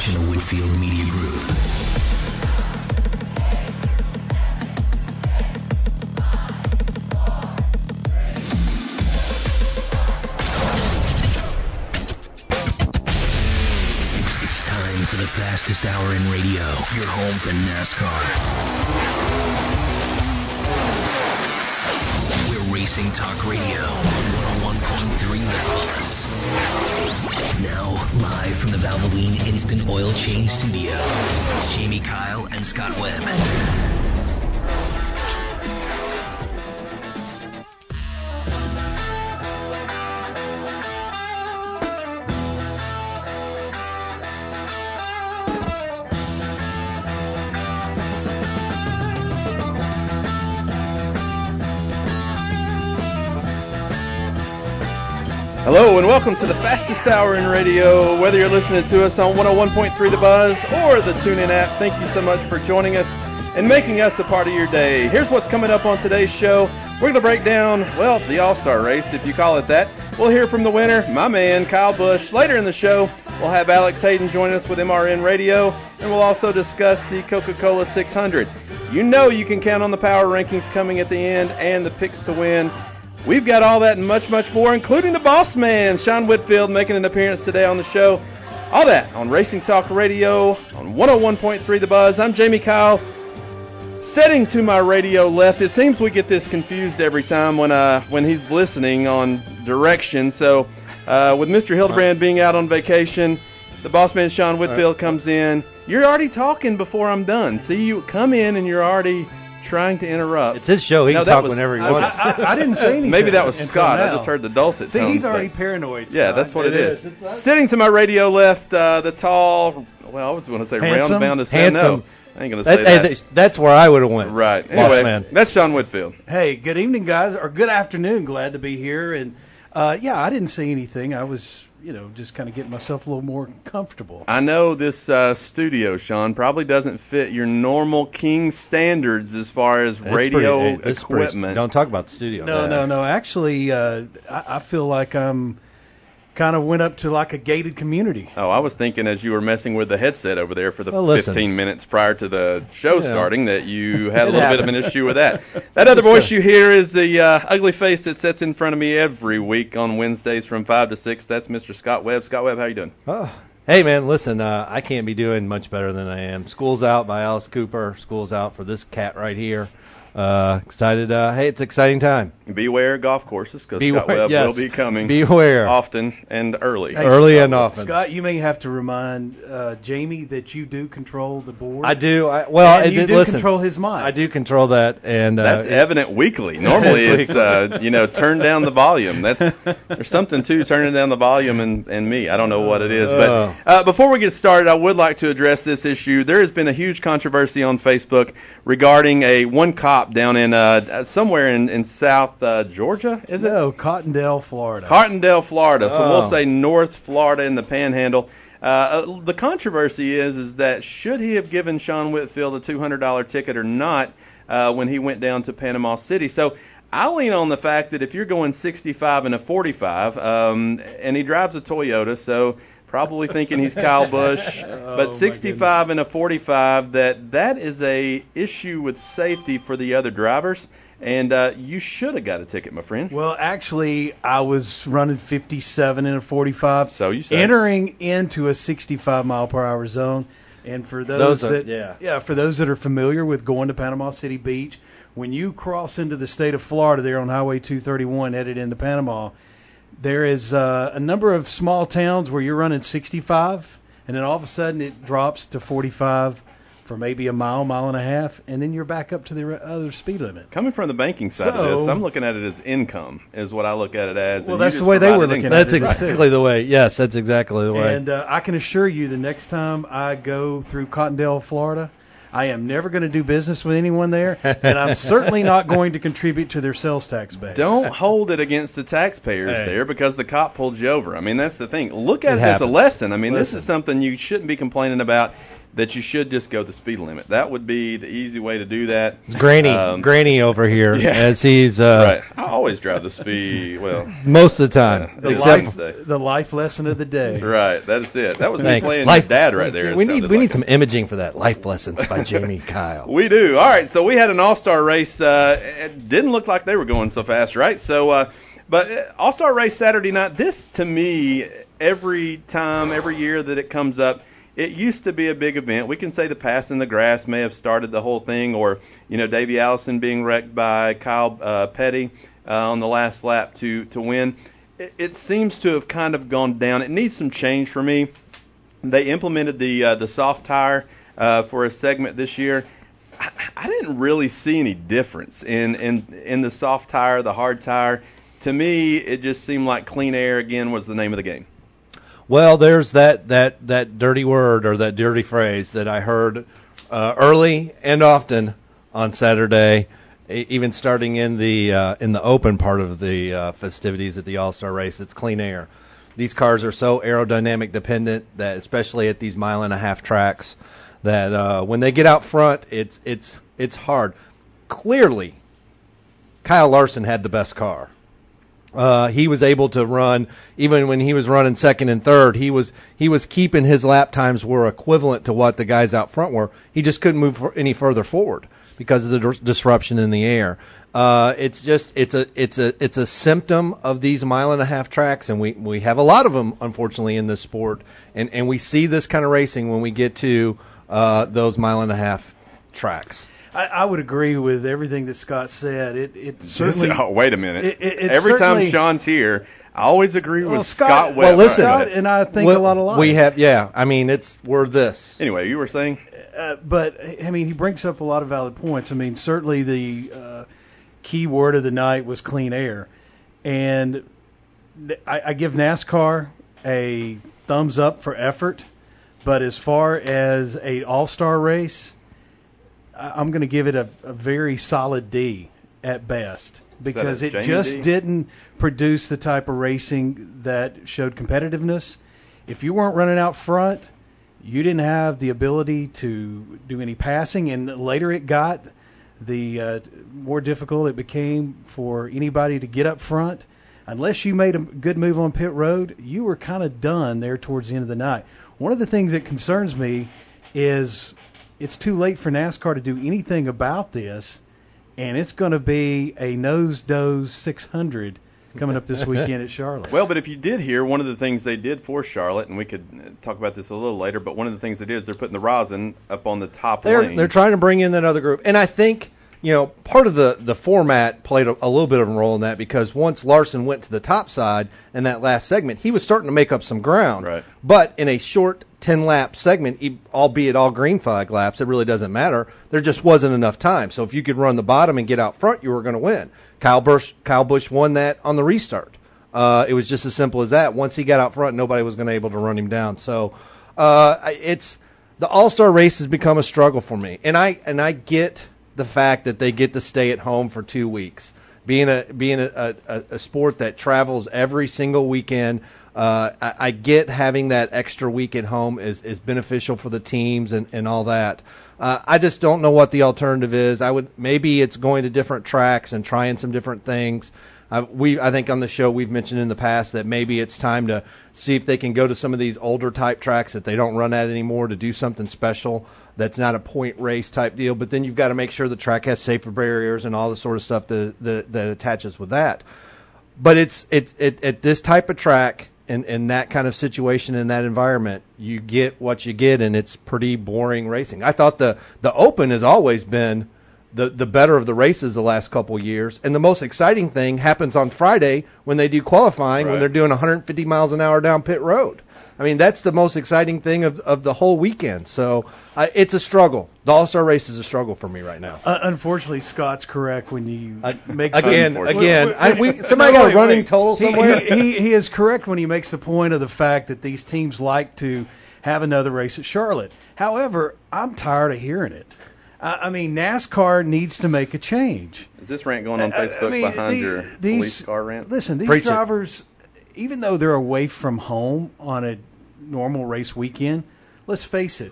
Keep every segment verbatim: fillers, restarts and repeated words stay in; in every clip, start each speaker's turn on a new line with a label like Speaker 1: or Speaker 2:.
Speaker 1: production of Whitfield Media Group. It's, it's time for the fastest hour in radio. Your home for NASCAR. We're Racing Talk Radio on one oh one point three The Buzz. Now, live from the Valvoline Instant Oil Change Studio, it's Jamie Kyle and Scott Webb.
Speaker 2: Hello and welcome to the fastest hour in radio. Whether you're listening to us on one oh one point three The Buzz or the TuneIn app, thank you so much for joining us and making us a part of your day. Here's what's coming up on today's show. We're going to break down, well, the All-Star race, if you call it that. We'll hear from the winner, my man, Kyle Busch. Later in the show, we'll have Alex Hayden join us with M R N Radio, and we'll also discuss the Coca-Cola six hundred. You know you can count on the power rankings coming at the end and the picks to win. We've got all that and much, much more, including the boss man, Sean Whitfield, making an appearance today on the show. All that on Racing Talk Radio on one oh one point three The Buzz. I'm Jamie Kyle. Sitting to my radio left, it seems we get this confused every time when uh, when he's listening on direction. So uh, with Mister Hildebrand being out on vacation, the boss man, Sean Whitfield, comes in. You're already talking before I'm done. See, you come in and you're already trying to interrupt.
Speaker 3: It's his show. He
Speaker 2: no,
Speaker 3: can talk
Speaker 2: was,
Speaker 3: whenever he
Speaker 2: I,
Speaker 3: wants.
Speaker 4: I, I, I didn't say anything.
Speaker 2: Maybe that was Scott.
Speaker 4: Now.
Speaker 2: I just heard the dulcet
Speaker 4: See,
Speaker 2: tones.
Speaker 4: he's already
Speaker 2: but,
Speaker 4: paranoid, Scott.
Speaker 2: Yeah, that's what it,
Speaker 4: it
Speaker 2: is.
Speaker 4: is.
Speaker 2: Sitting to my radio left, uh, the tall, well, I was going to say
Speaker 4: Handsome?
Speaker 2: round-bound as
Speaker 3: Handsome.
Speaker 2: No, I ain't going to say
Speaker 3: That's,
Speaker 2: that.
Speaker 3: hey, that's where I would have went.
Speaker 2: Right.
Speaker 3: Boss
Speaker 2: Anyway,
Speaker 3: man.
Speaker 2: that's Sean Whitfield.
Speaker 4: Hey, good evening, guys, or good afternoon. Glad to be here. And, uh, yeah, I didn't say anything. I was, you know, just kind of getting myself a little more comfortable.
Speaker 2: I know this uh, studio, Sean, probably doesn't fit your normal King standards as far as
Speaker 3: It's
Speaker 2: radio
Speaker 3: pretty, hey, this is pretty-
Speaker 2: equipment.
Speaker 3: don't talk about the studio.
Speaker 4: No,
Speaker 2: Yeah.
Speaker 4: no, no. Actually, uh, I, I feel like I'm kind of went up to like a gated community.
Speaker 2: Oh, I was thinking as you were messing with the headset over there for the
Speaker 3: Well, listen.
Speaker 2: fifteen minutes prior to the show
Speaker 3: Yeah.
Speaker 2: starting that you had a
Speaker 3: It
Speaker 2: little bit of an
Speaker 3: happens.
Speaker 2: issue with that. That other
Speaker 3: Just
Speaker 2: voice
Speaker 3: go.
Speaker 2: you hear is the uh, ugly face that sits in front of me every week on Wednesdays from five to six. That's Mister Scott Webb. Scott Webb, how you doing?
Speaker 3: Oh. Hey, man, listen, uh, I can't be doing much better than I am. School's out by Alice Cooper. School's out for this cat right here. Uh, excited. Uh, hey, it's an exciting time.
Speaker 2: Beware golf courses because
Speaker 3: Beware,
Speaker 2: Scott Webb
Speaker 3: yes.
Speaker 2: will be coming
Speaker 3: Beware.
Speaker 2: often and early.
Speaker 4: Hey,
Speaker 3: Early
Speaker 4: Scott,
Speaker 3: and often.
Speaker 4: Scott, you may have to remind uh, Jamie that you do control the board.
Speaker 3: I do. I, well,
Speaker 4: and
Speaker 3: I
Speaker 4: you
Speaker 3: did,
Speaker 4: do
Speaker 3: listen,
Speaker 4: control his mind.
Speaker 3: I do control that, and uh,
Speaker 2: That's
Speaker 3: it-
Speaker 2: evident weekly. Normally
Speaker 3: It's
Speaker 2: it's, uh, you know, turn down the volume. That's There's something to turning down the volume and, and me. I don't know what it is. But
Speaker 3: Oh.
Speaker 2: uh, before we get started, I would like to address this issue. There has been a huge controversy on Facebook regarding a one cop down in uh, somewhere in, in South uh, Georgia, is it?
Speaker 4: No, Cottondale, Florida.
Speaker 2: Cartondale, Florida. So
Speaker 3: Oh.
Speaker 2: we'll say North Florida in the Panhandle. Uh, uh, the controversy is is that should he have given Sean Whitfield a two hundred dollars ticket or not uh, when he went down to Panama City? So I lean on the fact that if you're going sixty-five and a forty-five, um, and he drives a Toyota, so probably thinking he's Kyle Busch,
Speaker 4: Oh,
Speaker 2: but
Speaker 4: my
Speaker 2: sixty-five
Speaker 4: goodness.
Speaker 2: and a forty-five, that that is a issue with safety for the other drivers. And uh, you should have got a ticket, my friend.
Speaker 4: Well, actually, I was running fifty-seven and a forty-five.
Speaker 2: So you say.
Speaker 4: Entering into a sixty-five mile per hour zone. And for those,
Speaker 3: Those are-
Speaker 4: that
Speaker 3: yeah.
Speaker 4: yeah, for those that are familiar with going to Panama City Beach, when you cross into the state of Florida there on Highway two thirty-one headed into Panama, there is uh, a number of small towns where you're running sixty-five, and then all of a sudden it drops to forty-five for maybe a mile, mile and a half, and then you're back up to the re- other speed limit.
Speaker 2: Coming from the banking side
Speaker 4: So-
Speaker 2: of this, I'm looking at it as income, is what I look at it as.
Speaker 4: Well,
Speaker 2: and you
Speaker 4: that's
Speaker 2: just
Speaker 4: the way they were
Speaker 2: provided
Speaker 4: looking
Speaker 2: income.
Speaker 4: at
Speaker 3: That's
Speaker 4: it, right.
Speaker 3: exactly the way. Yes, that's exactly the way.
Speaker 4: And uh, I can assure you the next time I go through Cottondale, Florida, I am never going to do business with anyone there, and I'm certainly not going to contribute to their sales tax base.
Speaker 2: Don't hold it against the taxpayers
Speaker 4: Hey.
Speaker 2: there because the cop pulled you over. I mean, that's the thing. Look at
Speaker 3: It
Speaker 2: it, as a
Speaker 3: happens.
Speaker 2: lesson. I mean, this
Speaker 3: Listen.
Speaker 2: is something you shouldn't be complaining about. that you should just go the speed limit. That would be the easy way to do that.
Speaker 3: Granny,
Speaker 2: Um,
Speaker 3: Granny over here,
Speaker 2: yeah.
Speaker 3: as he's uh,
Speaker 2: right. I always drive the speed. Well,
Speaker 3: most of the time,
Speaker 2: The
Speaker 3: except
Speaker 2: life-
Speaker 3: for,
Speaker 4: The life lesson of the day.
Speaker 2: right. That's it. That was me
Speaker 3: thanks.
Speaker 2: playing
Speaker 3: Life-
Speaker 2: your dad right there.
Speaker 3: We
Speaker 2: It
Speaker 3: need
Speaker 2: sounded
Speaker 3: we
Speaker 2: like
Speaker 3: need
Speaker 2: it.
Speaker 3: some imaging for that. Life lessons by Jamie Kyle.
Speaker 2: We do. All right, so we had an all-star race. Uh, it didn't look like they were going so fast, right? So, uh, but uh, all-star race Saturday night. This, to me, every time, every year that it comes up, it used to be a big event. We can say the pass in the grass may have started the whole thing, or you know, Davey Allison being wrecked by Kyle uh, Petty uh, on the last lap to to win. It, it seems to have kind of gone down. It needs some change for me. They implemented the uh, the soft tire uh, for a segment this year. I, I didn't really see any difference in, in in the soft tire, the hard tire. To me, it just seemed like clean air again was the name of the game.
Speaker 3: Well, there's that, that, that dirty word or that dirty phrase that I heard uh, early and often on Saturday, e- even starting in the uh, in the open part of the uh, festivities at the All-Star race. It's clean air. These cars are so aerodynamic dependent that, especially at these mile and a half tracks, that uh, when they get out front, it's it's it's hard. Clearly, Kyle Larson had the best car. Uh, he was able to run, even when he was running second and third, he was he was keeping his lap times were equivalent to what the guys out front were. He just couldn't move for any further forward because of the dis- disruption in the air. Uh, it's just it's a it's a it's a symptom of these mile and a half tracks, and we, we have a lot of them, unfortunately, in this sport, and and we see this kind of racing when we get to uh, those mile and a half tracks.
Speaker 4: I, I would agree with everything that Scott said. It it certainly.
Speaker 2: oh, wait a minute.
Speaker 4: It, it,
Speaker 2: Every time
Speaker 4: certainly-
Speaker 2: Sean's here, I always agree with
Speaker 4: Well,
Speaker 2: Scott,
Speaker 4: Scott-
Speaker 2: Webb.
Speaker 3: well, listen,
Speaker 2: All right,
Speaker 4: Scott and I think
Speaker 3: Well,
Speaker 4: a lot alike.
Speaker 3: We have, yeah. I mean, it's we're this.
Speaker 2: anyway, you were saying?
Speaker 4: Uh, but I mean, he brings up a lot of valid points. I mean, certainly the uh, key word of the night was clean air, and I, I give NASCAR a thumbs up for effort. But as far as a all-star race, I- I'm going to give it a, a very solid D at best because
Speaker 2: a
Speaker 4: it
Speaker 2: Jamie
Speaker 4: just
Speaker 2: D?
Speaker 4: didn't produce the type of racing that showed competitiveness. If you weren't running out front, you didn't have the ability to do any passing, and the later it got, the uh, more difficult it became for anybody to get up front. Unless you made a good move on pit road, you were kind of done there towards the end of the night. One of the things that concerns me is it's too late for NASCAR to do anything about this, and it's going to be a nose-doze six hundred coming up this weekend at Charlotte.
Speaker 2: Well, but if you did hear, one of the things they did for Charlotte, and we could uh, talk about this a little later, but one of the things they did is they're putting the rosin up on the top
Speaker 3: They're
Speaker 2: lane.
Speaker 3: they're trying to bring in that other group, and I think you know part of the the format played a, a little bit of a role in that because once Larson went to the top side in that last segment, he was starting to make up some ground.
Speaker 2: Right.
Speaker 3: But in a short ten lap segment, e- albeit all green flag laps, it really doesn't matter. There just wasn't enough time. So if you could run the bottom and get out front, you were going to win. Kyle Busch Kyle Busch won that on the restart. Uh, it was just as simple as that. Once he got out front, nobody was going to be able to run him down. So uh, it's the All-Star race has become a struggle for me, and I and I get the fact that they get to stay at home for two weeks. Being a being a, a, a sport that travels every single weekend, uh, I, I get having that extra week at home is, is beneficial for the teams and, and all that. Uh, I just don't know what the alternative is. I would maybe it's going to different tracks and trying some different things. Uh, we, I think on the show we've mentioned in the past that maybe it's time to see if they can go to some of these older type tracks that they don't run at anymore to do something special that's not a point race type deal. But then you've got to make sure the track has safer barriers and all the sort of stuff that that, that attaches with that. But it's it's it, at this type of track and, and that kind of situation in that environment, you get what you get, and it's pretty boring racing. I thought the the Open has always been the the better of the races the last couple of years, and the most exciting thing happens on Friday when they do qualifying,
Speaker 2: Right.
Speaker 3: when they're doing one hundred fifty miles an hour down pit road. I mean, that's the most exciting thing of of the whole weekend. So uh, it's a struggle. The All-Star race is a struggle for me right now.
Speaker 4: Uh, unfortunately, Scott's correct when you
Speaker 3: Uh,
Speaker 4: make
Speaker 3: again,
Speaker 4: some,
Speaker 3: again,
Speaker 4: Wait,
Speaker 3: I,
Speaker 4: wait,
Speaker 3: we,
Speaker 4: wait,
Speaker 3: somebody
Speaker 4: no,
Speaker 3: got
Speaker 4: wait,
Speaker 3: a running
Speaker 4: wait.
Speaker 3: total
Speaker 4: He-
Speaker 3: somewhere.
Speaker 4: He, he, he is correct when he makes the point of the fact that these teams like to have another race at Charlotte. However, I'm tired of hearing it. I, I mean, NASCAR needs to make a change.
Speaker 2: Is this rant going on
Speaker 4: I- I
Speaker 2: Facebook
Speaker 4: mean,
Speaker 2: behind
Speaker 4: the-
Speaker 2: your
Speaker 4: these-
Speaker 2: police car rant?
Speaker 4: Listen, these
Speaker 3: Preach it.
Speaker 4: drivers, even though they're away from home on a normal race weekend, let's face it,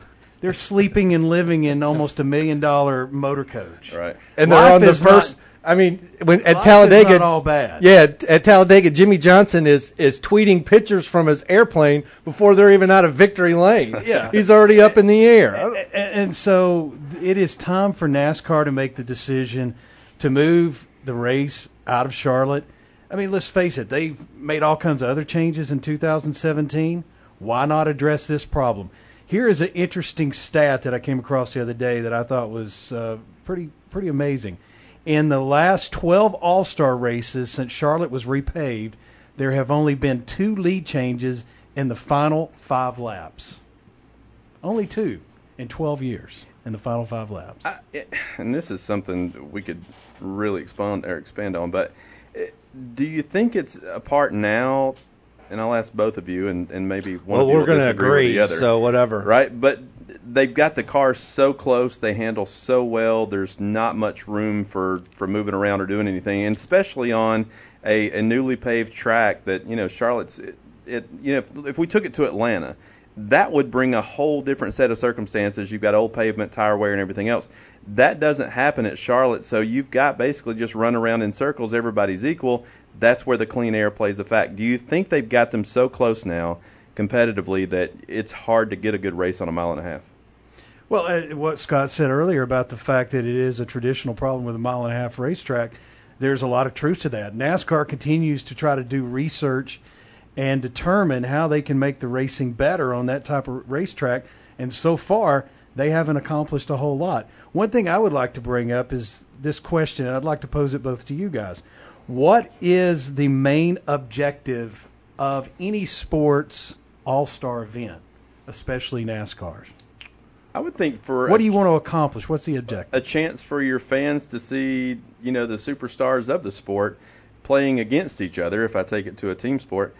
Speaker 4: they're sleeping and living in almost a million dollar motor coach.
Speaker 2: Right.
Speaker 3: And they're
Speaker 4: Life
Speaker 3: on the
Speaker 4: is
Speaker 3: first.
Speaker 4: not-
Speaker 3: I mean, when at
Speaker 4: Life
Speaker 3: Talladega,
Speaker 4: is not all bad.
Speaker 3: yeah, at Talladega, Jimmy Johnson is is tweeting pictures from his airplane before they're even out of victory lane.
Speaker 4: Yeah.
Speaker 3: He's already up in the air.
Speaker 4: And, and so it is time for NASCAR to make the decision to move the race out of Charlotte. I mean, let's face it, they've made all kinds of other changes in two thousand seventeen. Why not address this problem? Here is an interesting stat that I came across the other day that I thought was uh, pretty pretty amazing. In the last twelve All-Star races since Charlotte was repaved, there have only been two lead changes in the final five laps. Only two in twelve years in the final five laps.
Speaker 2: I, it, and this is something we could really expand or expand on, but it, do you think it's apart now? And I'll ask both of you, and, and maybe one
Speaker 3: well,
Speaker 2: of you
Speaker 3: we're
Speaker 2: will
Speaker 3: going to
Speaker 2: disagree
Speaker 3: agree,
Speaker 2: with the other.
Speaker 3: so whatever.
Speaker 2: Right? But they've got the cars so close, they handle so well, there's not much room for, for moving around or doing anything, and especially on a, a newly paved track that, you know, Charlotte's, it, it you know, if, if we took it to Atlanta, that would bring a whole different set of circumstances. You've got old pavement, tire wear, and everything else. That doesn't happen at Charlotte, so you've got basically just run around in circles, everybody's equal. That's where the clean air plays a fact. Do you think they've got them so close now competitively that it's hard to get a good race on a mile and a half?
Speaker 4: Well, uh, what Scott said earlier about the fact that it is a traditional problem with a mile and a half racetrack, there's a lot of truth to that. NASCAR continues to try to do research and determine how they can make the racing better on that type of racetrack, and so far they haven't accomplished a whole lot. One thing I would like to bring up is this question, and I'd like to pose it both to you guys. What is the main objective of any sports all-star event, especially NASCAR's?
Speaker 2: I would think for
Speaker 4: What
Speaker 2: a,
Speaker 4: do you want to accomplish? What's the objective?
Speaker 2: a chance for your fans to see, you know, the superstars of the sport playing against each other, if I take it to a team sport,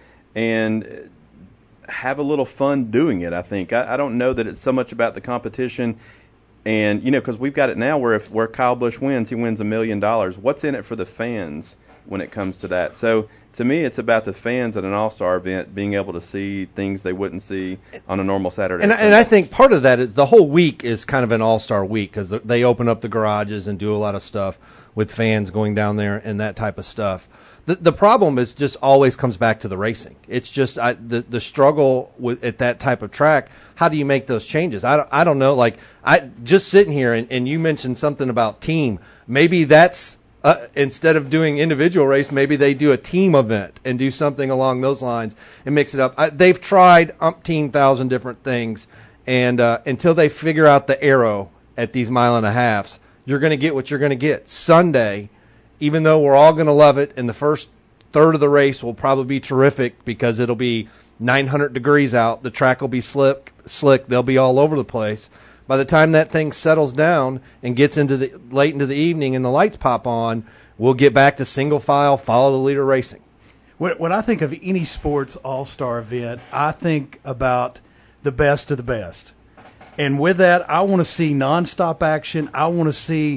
Speaker 2: and have a little fun doing it, I think. I, I don't know that it's so much about the competition. And, you know, because we've got it now where if where Kyle Busch wins, he wins a million dollars. What's in it for the fans when it comes to that? So, to me, it's about the fans at an all-star event being able to see things they wouldn't see on a normal Saturday.
Speaker 3: And, and I think part of that is the whole week is kind of an all-star week because they open up the garages and do a lot of stuff with fans going down there and that type of stuff. The, the problem is just always comes back to the racing. It's just I, the the struggle with at that type of track. How do you make those changes? I don't, I don't know. Like I just sitting here and, and you mentioned something about team. Maybe that's uh, instead of doing individual race, maybe they do a team event and do something along those lines and mix it up. I, they've tried umpteen thousand different things, and uh, until they figure out the arrow at these mile and a halves, you're going to get what you're going to get. Sunday, even though we're all going to love it, and the first third of the race will probably be terrific because it'll be nine hundred degrees out, the track will be slick, slick, they'll be all over the place. By the time that thing settles down and gets into the late into the evening and the lights pop on, we'll get back to single file, follow the leader racing.
Speaker 4: When, when I think of any sports all-star event, I think about the best of the best. And with that, I want to see nonstop action. I want to see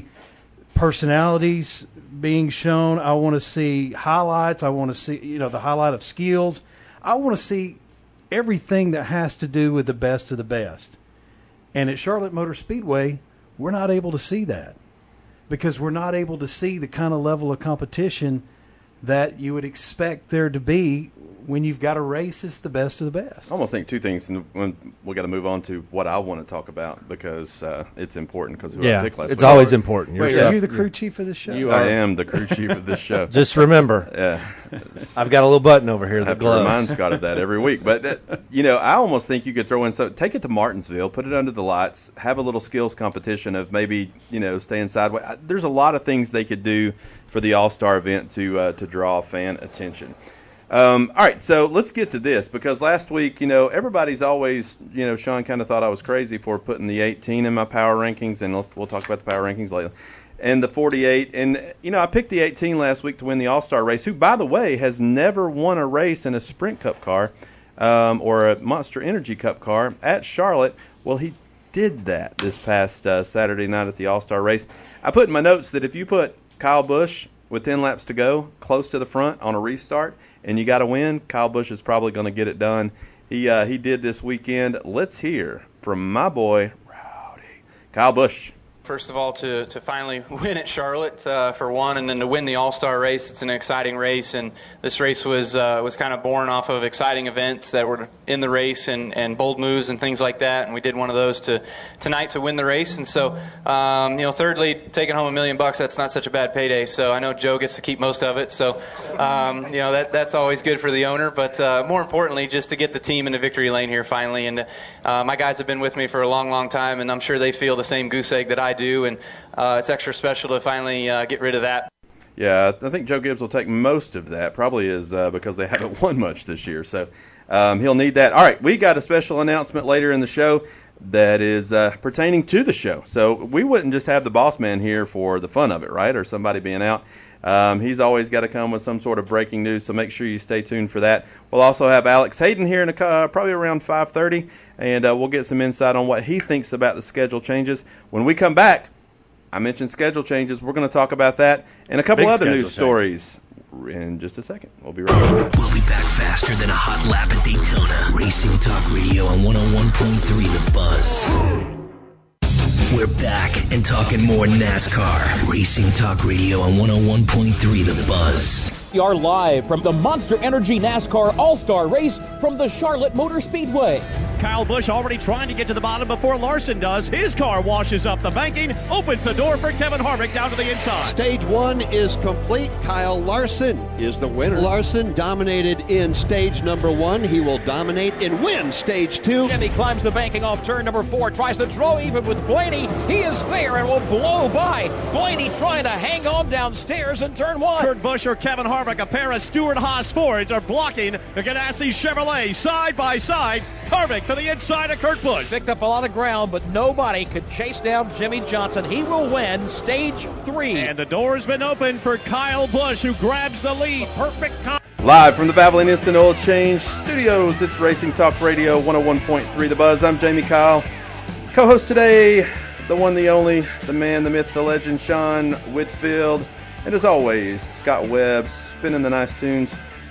Speaker 4: personalities being shown. I want to see highlights. I want to see, you know, the highlight of skills. I want to see everything that has to do with the best of the best. And at Charlotte Motor Speedway, we're not able to see that because we're not able to see the kind of level of competition that you would expect there to be when you've got a race that's the best of the best.
Speaker 2: I almost think two things, and when we got to move on to what I want to talk about because uh, it's important because who I
Speaker 3: Yeah,
Speaker 2: picked last
Speaker 3: it's
Speaker 2: week.
Speaker 3: always important.
Speaker 4: Wait,
Speaker 3: Yourself.
Speaker 4: are you the crew chief of this show?
Speaker 3: You
Speaker 2: I
Speaker 3: are.
Speaker 2: am the crew chief of this show.
Speaker 3: Just remember,
Speaker 2: Yeah.
Speaker 3: I've got a little button over here.
Speaker 2: I
Speaker 3: The
Speaker 2: have to remind
Speaker 3: gloves.
Speaker 2: Scott of that every week. But, uh, you know, I almost think you could throw in so take it to Martinsville, put it under the lights, have a little skills competition of maybe, you know, staying sideways. There's a lot of things they could do for the All-Star event to uh, to draw fan attention. Um, all right, so let's get to this because last week, you know, everybody's always, you know, Sean kind of thought I was crazy for putting the eighteen in my power rankings, and let's, we'll talk about the power rankings later. And the forty-eight, and, you know, I picked the eighteen last week to win the All-Star race, who, by the way, has never won a race in a Sprint Cup car um, or a Monster Energy Cup car at Charlotte. Well, he did that this past uh, Saturday night at the All-Star race. I put in my notes that if you put Kyle Busch with ten laps to go close to the front on a restart and you got to win, Kyle Busch is probably going to get it done. He uh, he did this weekend. Let's hear from my boy, Roush. Kyle Busch.
Speaker 5: First of all, to, to finally win at Charlotte uh, for one, and then to win the All-Star race. It's an exciting race, and this race was uh, was kind of born off of exciting events that were in the race and, and bold moves and things like that. And we did one of those to tonight to win the race. And so, um, you know, thirdly, taking home a million bucks, that's not such a bad payday. So I know Joe gets to keep most of it. So, um, you know, that that's always good for the owner. But uh, more importantly, just to get the team into victory lane here finally. And uh, my guys have been with me for a long, long time, and I'm sure they feel the same goose egg that I do, and uh, it's extra special to finally uh, get rid of that.
Speaker 2: Yeah, I think Joe Gibbs will take most of that. Probably is uh, because they haven't won much this year, so um, he'll need that. All right, we got a special announcement later in the show that is uh, pertaining to the show. So we wouldn't just have the boss man here for the fun of it, right, or somebody being out. Um, he's always got to come with some sort of breaking news, so make sure you stay tuned for that. We'll also have Alex Hayden here in a, uh, probably around five thirty, and uh, we'll get some insight on what he thinks about the schedule changes. When we come back, I mentioned schedule changes. We're going to talk about that and a couple
Speaker 3: Big
Speaker 2: other news
Speaker 3: change.
Speaker 2: stories in just a second. We'll be right back.
Speaker 1: We'll be back faster than a hot lap at Daytona. Racing Talk Radio on one oh one point three The Buzz. We're back and talking more NASCAR. Racing Talk Radio on one oh one point three The Buzz.
Speaker 6: We are live from the Monster Energy NASCAR All-Star Race from the Charlotte Motor Speedway.
Speaker 7: Kyle Busch already trying to get to the bottom before Larson does. His car washes up the banking, opens the door for Kevin Harvick down to the inside.
Speaker 8: Stage one is complete. Kyle Larson is the winner. Larson dominated in stage number one. He will dominate and win stage two.
Speaker 6: Jimmy climbs the banking off turn number four, tries to draw even with Blaney. He is there and will blow by. Blaney trying to hang on downstairs in turn one.
Speaker 7: Kurt Busch or Kevin Harvick, a pair of Stewart Haas Fords are blocking the Ganassi Chevrolet side by side. Harvick to the inside of Kurt Busch.
Speaker 6: Picked up a lot of ground, but nobody could chase down Jimmy Johnson. He will win stage three.
Speaker 7: And the door has been opened for Kyle Busch, who grabs the lead. Perfect con-
Speaker 2: Live from the Valvoline Instant Oil Change Studios, it's Racing Talk Radio one oh one point three The Buzz. I'm Jamie Kyle. Co-host today, the one, the only, the man, the myth, the legend, Sean Whitfield. And as always, Scott Webb spinning the nice tunes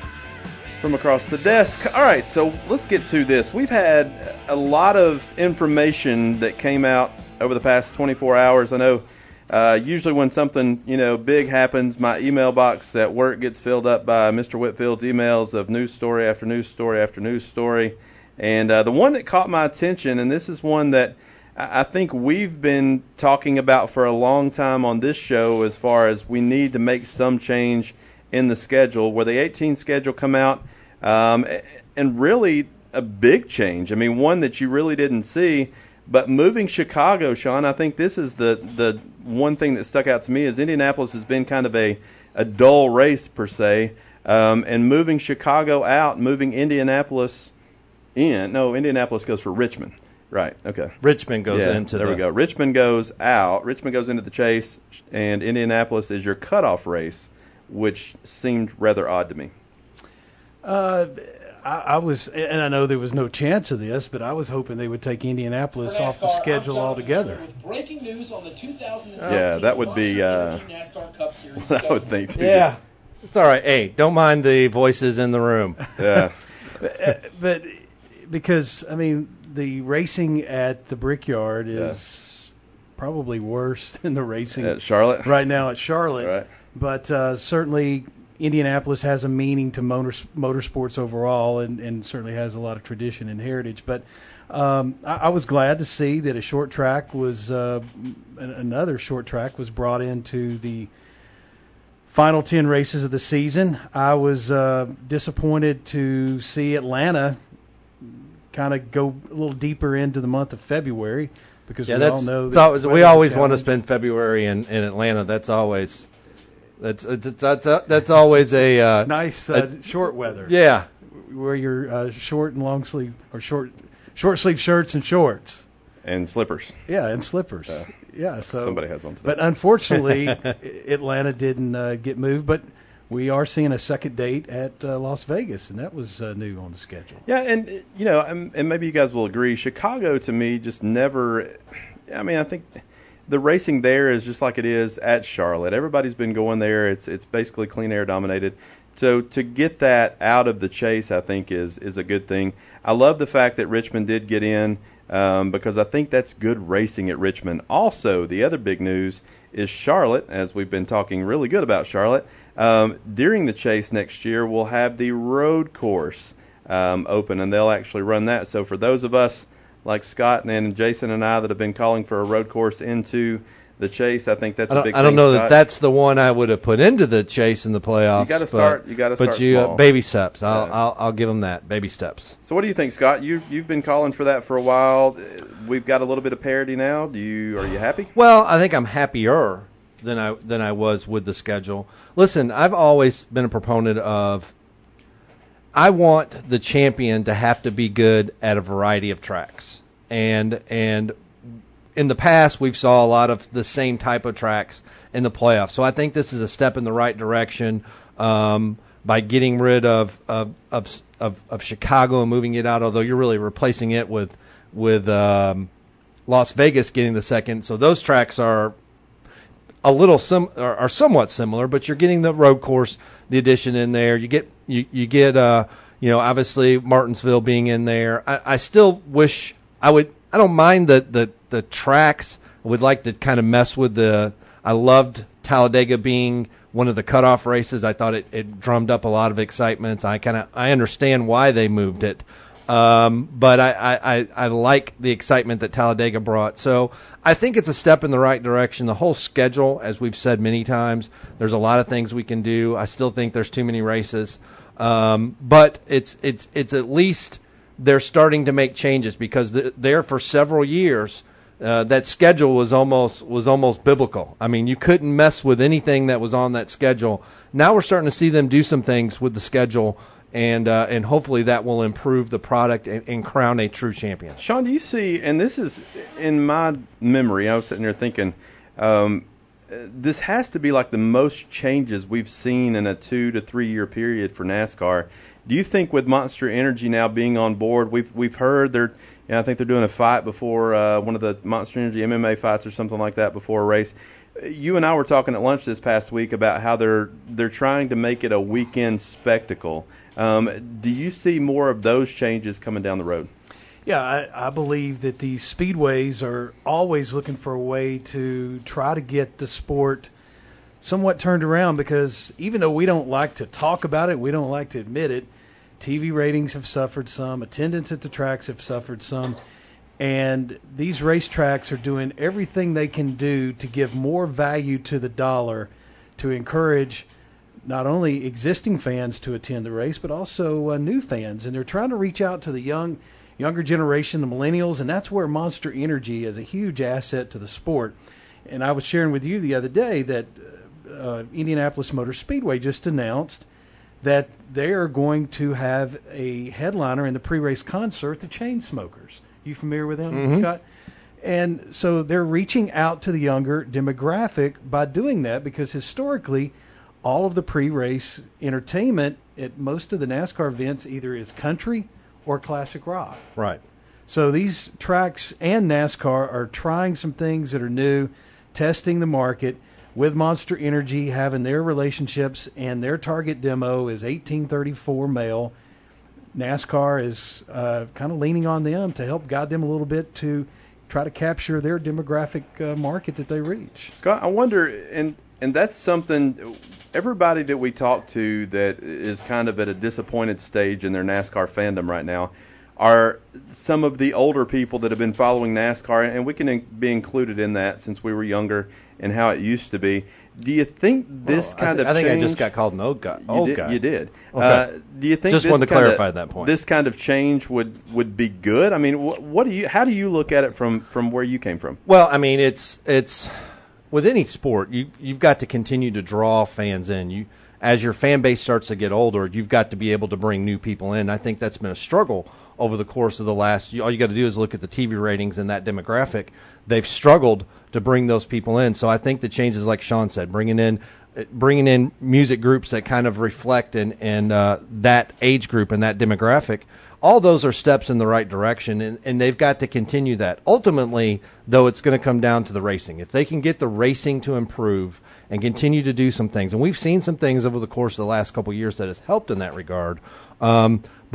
Speaker 2: from across the desk. All right, so let's get to this. We've had a lot of information that came out over the past twenty-four hours. I know uh, usually when something, you know, big happens, my email box at work gets filled up by Mister Whitfield's emails of news story after news story after news story. And uh, the one that caught my attention, and this is one that I think we've been talking about for a long time on this show, as far as we need to make some change in the schedule, where the eighteen schedule come out, um, and really a big change. I mean, one that you really didn't see, but moving Chicago, Sean, I think this is the, the one thing that stuck out to me, is Indianapolis has been kind of a, a dull race per se, um, and moving Chicago out, moving Indianapolis in, no, Indianapolis goes for Richmond. Right, okay.
Speaker 3: Richmond goes
Speaker 2: yeah,
Speaker 3: into
Speaker 2: there
Speaker 3: the...
Speaker 2: we go. Richmond goes out. Richmond goes into the chase, and Indianapolis is your cutoff race, which seemed rather odd to me.
Speaker 4: Uh, I, I was, and I know there was no chance of this, but I was hoping they would take Indianapolis off the schedule altogether.
Speaker 9: With breaking news on the two thousand eighteen
Speaker 2: Yeah, that would be uh,
Speaker 9: NASCAR Cup Series
Speaker 2: what I would think too.
Speaker 3: Yeah, it's all right. Hey, don't mind the voices in the room.
Speaker 2: Yeah.
Speaker 4: but, but because, I mean, the racing at the Brickyard is yeah. probably worse than the racing
Speaker 2: at Charlotte
Speaker 4: right now at Charlotte.
Speaker 2: Right.
Speaker 4: But uh, certainly Indianapolis has a meaning to motor, motorsports overall, and, and certainly has a lot of tradition and heritage. But um, I, I was glad to see that a short track was uh, another short track was brought into the final ten races of the season. I was uh, disappointed to see Atlanta kind of go a little deeper into the month of February, because
Speaker 3: yeah,
Speaker 4: we
Speaker 3: that's,
Speaker 4: all know
Speaker 3: that
Speaker 4: always,
Speaker 3: we always want to spend February in, in Atlanta. That's always that's that's that's, that's always a uh,
Speaker 4: nice uh, a, short weather.
Speaker 3: Yeah,
Speaker 4: wear your uh, short and long sleeve or short short sleeve shirts and shorts
Speaker 2: and slippers.
Speaker 4: Yeah, and slippers. Uh, yeah, so
Speaker 2: somebody has on today.
Speaker 4: But unfortunately, Atlanta didn't uh, get moved. But we are seeing a second date at uh, Las Vegas, and that was uh, new on the schedule.
Speaker 2: Yeah, and, you know, and maybe you guys will agree, Chicago to me just never – I mean, I think the racing there is just like it is at Charlotte. Everybody's been going there. It's it's basically clean air dominated. So to get that out of the chase, I think, is is a good thing. I love the fact that Richmond did get in. um, because I think that's good racing at Richmond. Also, the other big news is Charlotte, as we've been talking really good about Charlotte. Um, during the Chase next year, we'll have the road course um, open, and they'll actually run that. So for those of us like Scott and Jason and I that have been calling for a road course into the Chase, I think that's
Speaker 3: I
Speaker 2: a big
Speaker 3: I don't
Speaker 2: thing,
Speaker 3: know
Speaker 2: Scott.
Speaker 3: that that's the one I would have put into the Chase in the playoffs.
Speaker 2: You got to start.
Speaker 3: But,
Speaker 2: you got to
Speaker 3: but
Speaker 2: start
Speaker 3: you,
Speaker 2: small.
Speaker 3: Uh, baby steps. I'll,
Speaker 2: Yeah.
Speaker 3: I'll I'll give them that. Baby steps.
Speaker 2: So what do you think, Scott? You you've been calling for that for a while. We've got a little bit of parity now. Do you are you happy?
Speaker 3: Well, I think I'm happier than I than I was with the schedule. Listen, I've always been a proponent of I want the champion to have to be good at a variety of tracks. And and in the past we've saw a lot of the same type of tracks in the playoffs. So I think this is a step in the right direction um, by getting rid of of, of of of Chicago and moving it out, although you're really replacing it with with um, Las Vegas getting the second. So those tracks are a little sim are, are somewhat similar, but you're getting the road course, the addition in there. You get you you get uh you know obviously Martinsville being in there. I, I still wish I would. I don't mind the the the tracks. I would like to kind of mess with the. I loved Talladega being one of the cutoff races. I thought it, it drummed up a lot of excitement. I kind of I understand why they moved it. Um, but I, I, I, I like the excitement that Talladega brought. So I think it's a step in the right direction. The whole schedule, as we've said many times, there's a lot of things we can do. I still think there's too many races. Um, but it's it's it's at least they're starting to make changes because th- there for several years uh, that schedule was almost was almost biblical. I mean, you couldn't mess with anything that was on that schedule. Now we're starting to see them do some things with the schedule. And uh, and hopefully that will improve the product and, and crown a true champion.
Speaker 2: Sean, do you see, and this is in my memory, I was sitting there thinking, um, this has to be like the most changes we've seen in a two to three year period for NASCAR. Do you think with Monster Energy now being on board, we've we've heard they're, you know, I think they're doing a fight before uh, one of the Monster Energy M M A fights or something like that before a race. You and I were talking at lunch this past week about how they're they're trying to make it a weekend spectacle. Um, do you see more of those changes coming down the road?
Speaker 4: Yeah, I, I believe that these speedways are always looking for a way to try to get the sport somewhat turned around because even though we don't like to talk about it, we don't like to admit it, T V ratings have suffered some, attendance at the tracks have suffered some, and these racetracks are doing everything they can do to give more value to the dollar to encourage not only existing fans to attend the race, but also uh, new fans. And they're trying to reach out to the young, younger generation, the millennials, and that's where Monster Energy is a huge asset to the sport. And I was sharing with you the other day that uh, Indianapolis Motor Speedway just announced that they are going to have a headliner in the pre-race concert, the Chainsmokers. You familiar with them,
Speaker 3: Mm-hmm.
Speaker 4: Scott? And so they're reaching out to the younger demographic by doing that because historically all of the pre-race entertainment at most of the NASCAR events either is country or classic rock.
Speaker 3: Right.
Speaker 4: So these tracks and NASCAR are trying some things that are new, testing the market with Monster Energy, having their relationships, and their target demo is eighteen thirty-four male. NASCAR is uh, kind of leaning on them to help guide them a little bit to try to capture their demographic uh, market that they reach.
Speaker 2: Scott, I wonder, and and that's something, everybody that we talk to that is kind of at a disappointed stage in their NASCAR fandom right now are some of the older people that have been following NASCAR, and we can in, be included in that since we were younger and how it used to be. Do you think this
Speaker 3: well,
Speaker 2: kind
Speaker 3: I th-
Speaker 2: of
Speaker 3: I think
Speaker 2: change,
Speaker 3: I just got called an old guy.
Speaker 2: You
Speaker 3: Old
Speaker 2: did,
Speaker 3: guy.
Speaker 2: You did.
Speaker 3: Okay.
Speaker 2: Uh, do you think
Speaker 3: Just
Speaker 2: this
Speaker 3: wanted to
Speaker 2: kinda,
Speaker 3: clarify that point.
Speaker 2: This kind of change would, would be good? I mean, wh- what do you? How do you look at it from, from where you came from?
Speaker 3: Well, I mean, it's it's with any sport, you you've got to continue to draw fans in. You as your fan base starts to get older, you've got to be able to bring new people in. I think that's been a struggle over the course of the last. All you got to do is look at the T V ratings and that demographic. They've struggled to bring those people in. So I think the changes, like Sean said, bringing in bringing in music groups that kind of reflect and and uh, that age group and that demographic. All those are steps in the right direction, and, and they've got to continue that. Ultimately, though, it's going to come down to the racing. If they can get the racing to improve and continue to do some things, and we've seen some things over the course of the last couple of years that has helped in that regard, um, but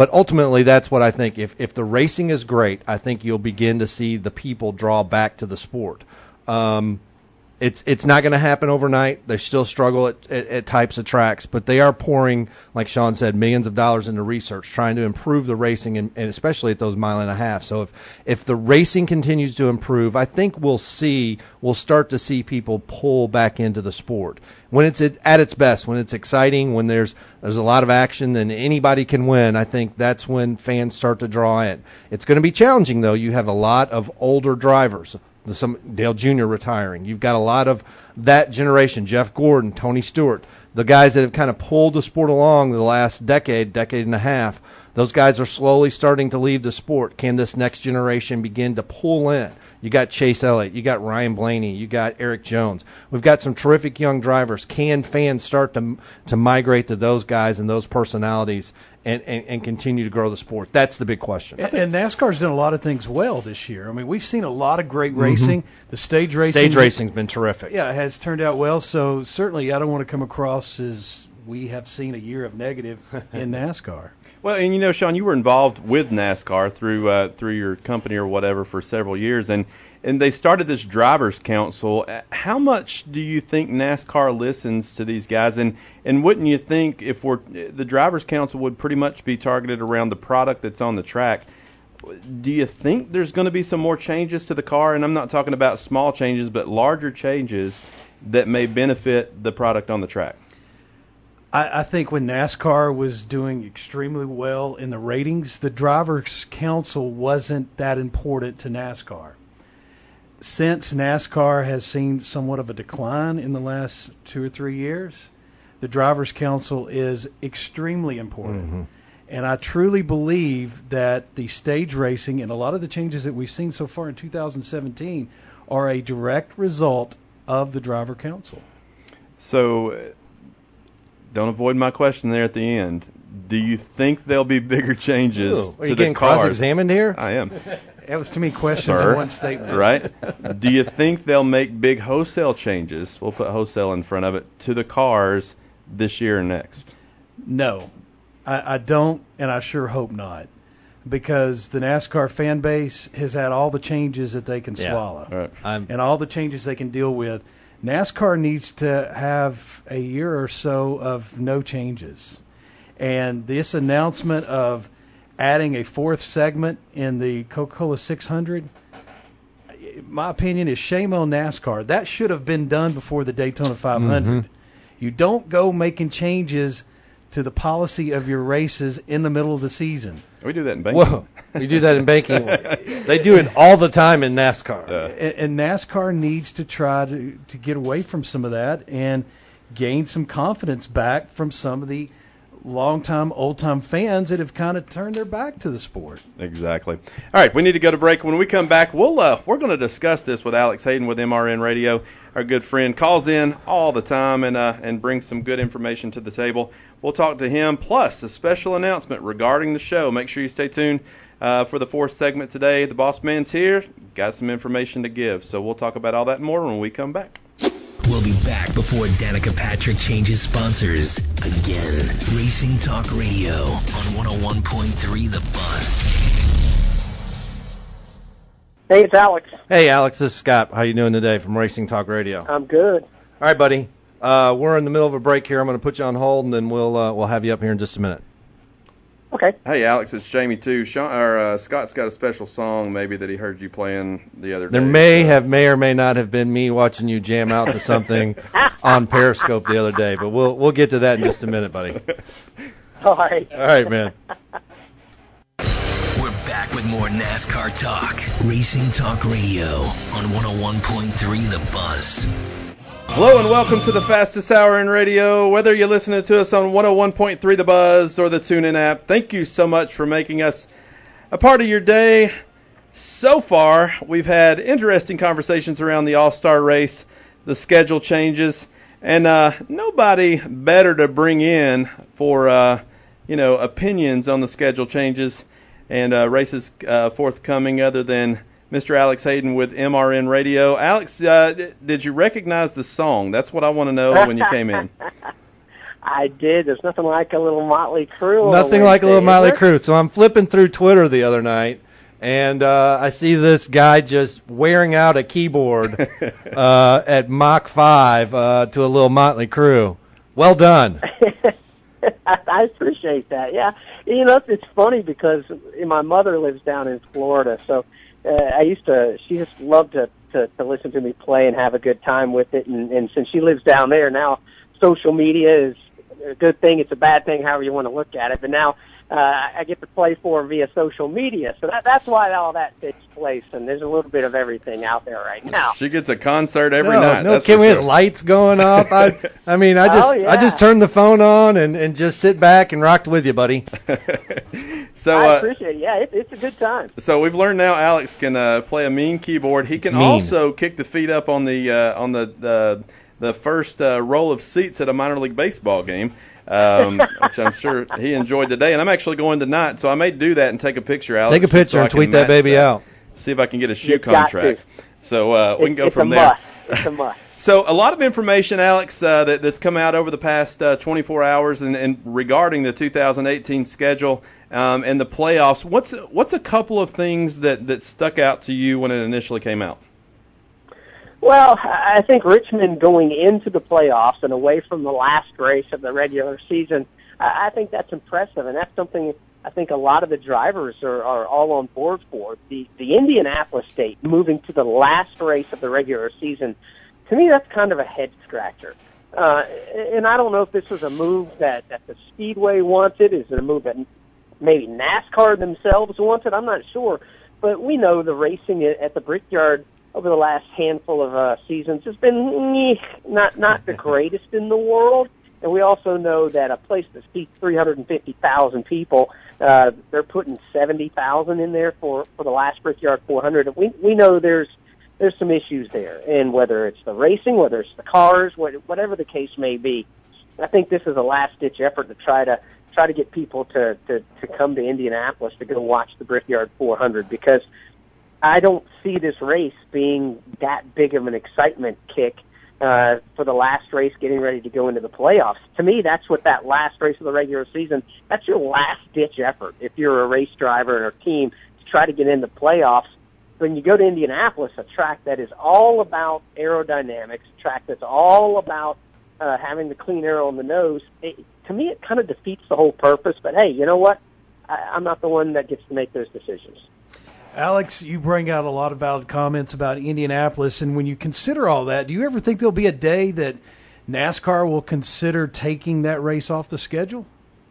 Speaker 3: But ultimately, that's what I think. If if the racing is great, I think you'll begin to see the people draw back to the sport. Um, It's it's not going to happen overnight. They still struggle at, at, at types of tracks, but they are pouring, like Sean said, millions of dollars into research, trying to improve the racing, and, and especially at those mile and a half. So if if the racing continues to improve, I think we'll see we'll start to see people pull back into the sport when it's at, at its best, when it's exciting, when there's there's a lot of action and anybody can win. I think that's when fans start to draw in. It's going to be challenging though. You have a lot of older drivers. Some Dale Junior retiring. You've got a lot of that generation, Jeff Gordon, Tony Stewart, the guys that have kind of pulled the sport along the last decade, decade and a half. Those guys are slowly starting to leave the sport. Can this next generation begin to pull in? You got Chase Elliott, you got Ryan Blaney, you got Eric Jones. We've got some terrific young drivers. Can fans start to to migrate to those guys and those personalities and, and, and continue to grow the sport? That's the big question.
Speaker 4: And, and NASCAR's done a lot of things well this year. I mean, we've seen a lot of great racing. Mm-hmm. The stage racing.
Speaker 3: Stage racing's been terrific.
Speaker 4: Yeah, it has turned out well. So certainly I don't want to come across as we have seen a year of negative in NASCAR.
Speaker 2: Well, and you know, Sean, you were involved with NASCAR through uh, through your company or whatever for several years, and and they started this drivers' council. How much do you think NASCAR listens to these guys? And and wouldn't you think if we're the drivers' council would pretty much be targeted around the product that's on the track? Do you think there's going to be some more changes to the car? And I'm not talking about small changes, but larger changes that may benefit the product on the track.
Speaker 4: I, I think when NASCAR was doing extremely well in the ratings, the Drivers' Council wasn't that important to NASCAR. Since NASCAR has seen somewhat of a decline in the last two or three years, the Drivers' Council is extremely important. Mm-hmm. And I truly believe that the stage racing and a lot of the changes that we've seen so far in two thousand seventeen are a direct result of the Driver Council.
Speaker 2: So don't avoid my question there at the end. Do you think there'll be bigger changes
Speaker 3: Ooh,
Speaker 2: to the cars?
Speaker 3: Are you getting cross-examined here?
Speaker 2: I am.
Speaker 4: That was too many questions
Speaker 2: Sir,
Speaker 4: in one statement.
Speaker 2: Right? Do you think they'll make big wholesale changes, we'll put wholesale in front of it, to the cars this year and next?
Speaker 4: No. I, I don't, and I sure hope not. Because the NASCAR fan base has had all the changes that they can
Speaker 3: yeah.
Speaker 4: swallow.
Speaker 2: Right.
Speaker 4: And all the changes they can deal with. NASCAR needs to have a year or so of no changes. And this announcement of adding a fourth segment in the Coca-Cola six hundred, my opinion is shame on NASCAR. That should have been done before the Daytona five hundred. Mm-hmm. You don't go making changes to the policy of your races in the middle of the season.
Speaker 2: We do that in banking.
Speaker 3: Whoa, we do that in banking. They do it all the time in NASCAR.
Speaker 2: Uh,
Speaker 4: and, and NASCAR needs to try to, to get away from some of that and gain some confidence back from some of the long-time, old-time fans that have kind of turned their back to the sport.
Speaker 2: Exactly. All right, we need to go to break. When we come back, we'll uh, we're going to discuss this with Alex Hayden with M R N Radio. Our good friend calls in all the time and uh, and brings some good information to the table. We'll talk to him, plus a special announcement regarding the show. Make sure you stay tuned uh, for the fourth segment today. The Boss Man's here. Got some information to give. So we'll talk about all that and more when we come back.
Speaker 1: We'll be back before Danica Patrick changes sponsors. Again, Racing Talk Radio on one oh one point three The Buzz.
Speaker 10: Hey, it's Alex.
Speaker 3: Hey, Alex, this is Scott. How you doing today from Racing Talk Radio?
Speaker 10: I'm good.
Speaker 3: All right, buddy. Uh, we're in the middle of a break here. I'm going to put you on hold, and then we'll uh, we'll have you up here in just a minute.
Speaker 10: Okay.
Speaker 2: Hey, Alex, it's Jamie, too. Sean, or, uh, Scott's got a special song maybe that he heard you playing the other day.
Speaker 3: There may have, may or may not have been me watching you jam out to something on Periscope the other day, but we'll we'll get to that in just a minute, buddy.
Speaker 10: All right.
Speaker 3: All right, man.
Speaker 1: We're back with more NASCAR talk. Racing Talk Radio on one oh one point three The Buzz.
Speaker 2: Hello and welcome to the fastest hour in radio. Whether you're listening to us on one oh one point three The Buzz or the TuneIn app, thank you so much for making us a part of your day. So far, we've had interesting conversations around the All-Star race, the schedule changes, and uh, nobody better to bring in for uh, you know opinions on the schedule changes and uh, races uh, forthcoming other than Mister Alex Hayden with M R N Radio. Alex, uh, did you recognize the song? That's what I want to know when you came in.
Speaker 10: I did. There's nothing like a little Motley Crue. on
Speaker 3: Nothing like a little
Speaker 10: Wednesday,
Speaker 3: Motley
Speaker 10: is there?
Speaker 3: Crue. So I'm flipping through Twitter the other night, and uh, I see this guy just wearing out a keyboard uh, at Mach five uh, to a little Motley Crue. Well done.
Speaker 10: I, I appreciate that. Yeah, you know, it's, it's funny because my mother lives down in Florida, so uh, I used to. She just loved to, to to listen to me play and have a good time with it. And, and since she lives down there now, social media is a good thing. It's a bad thing, however you want to look at it. But now uh, I get to play for her via social media, so that, that's why all that takes place. And there's a little bit of everything out there right now.
Speaker 2: She gets a concert every
Speaker 3: no,
Speaker 2: night.
Speaker 3: No,
Speaker 2: that's
Speaker 3: can
Speaker 2: for
Speaker 3: we
Speaker 2: sure.
Speaker 3: have lights going up? I, I mean, I just,
Speaker 10: Oh, yeah.
Speaker 3: I just turn the phone on and, and just sit back and rock with you, buddy.
Speaker 2: So,
Speaker 10: I
Speaker 2: uh,
Speaker 10: appreciate it. Yeah, it, it's a good time.
Speaker 2: so we've learned now Alex can uh, play a mean keyboard. He can
Speaker 3: mean.
Speaker 2: also kick the feet up on the uh, on the the, the first uh, row of seats at a minor league baseball game, um, which I'm sure he enjoyed today. And I'm actually going tonight, so I may do that and take a picture, Alex.
Speaker 3: Take a
Speaker 2: just so
Speaker 3: picture
Speaker 2: I
Speaker 3: and
Speaker 2: can
Speaker 3: tweet that
Speaker 2: match
Speaker 3: baby out.
Speaker 2: See if I can get a shoe
Speaker 10: You've got
Speaker 2: contract.
Speaker 10: to.
Speaker 2: So uh, we
Speaker 10: It's-
Speaker 2: can go
Speaker 10: it's
Speaker 2: from
Speaker 10: a
Speaker 2: there.
Speaker 10: Must. It's a must.
Speaker 2: So a lot of information, Alex, uh, that, that's come out over the past uh, twenty-four hours and, and regarding the two thousand eighteen schedule um, and the playoffs. What's what's a couple of things that, that stuck out to you when it initially came out?
Speaker 10: Well, I think Richmond going into the playoffs and away from the last race of the regular season, I I think that's impressive, and that's something I think a lot of the drivers are, are all on board for. The, the Indianapolis State moving to the last race of the regular season, to me that's kind of a head-scratcher. Uh, and I don't know if this was a move that, that the Speedway wanted. Is it a move that maybe NASCAR themselves wanted? I'm not sure. But we know the racing at the Brickyard over the last handful of uh, seasons has been eh, not not the greatest in the world. And we also know that a place that seats three hundred fifty thousand people, uh, they're putting seventy thousand in there for, for the last Brickyard four hundred. We we know there's there's some issues there, and whether it's the racing, whether it's the cars, what, whatever the case may be, I think this is a last ditch effort to try to try to get people to, to, to come to Indianapolis to go watch the Brickyard four hundred, because I don't see this race being that big of an excitement kick uh, for the last race getting ready to go into the playoffs. To me, that's what that last race of the regular season, that's your last-ditch effort if you're a race driver and a team to try to get into playoffs. When you go to Indianapolis, a track that is all about aerodynamics, a track that's all about uh, having the clean air on the nose, it, to me it kind of defeats the whole purpose. But, hey, you know what? I, I'm not the one that gets to make those decisions.
Speaker 4: Alex, you bring out a lot of valid comments about Indianapolis, and when you consider all that, do you ever think there'll be a day that NASCAR will consider taking that race off the schedule?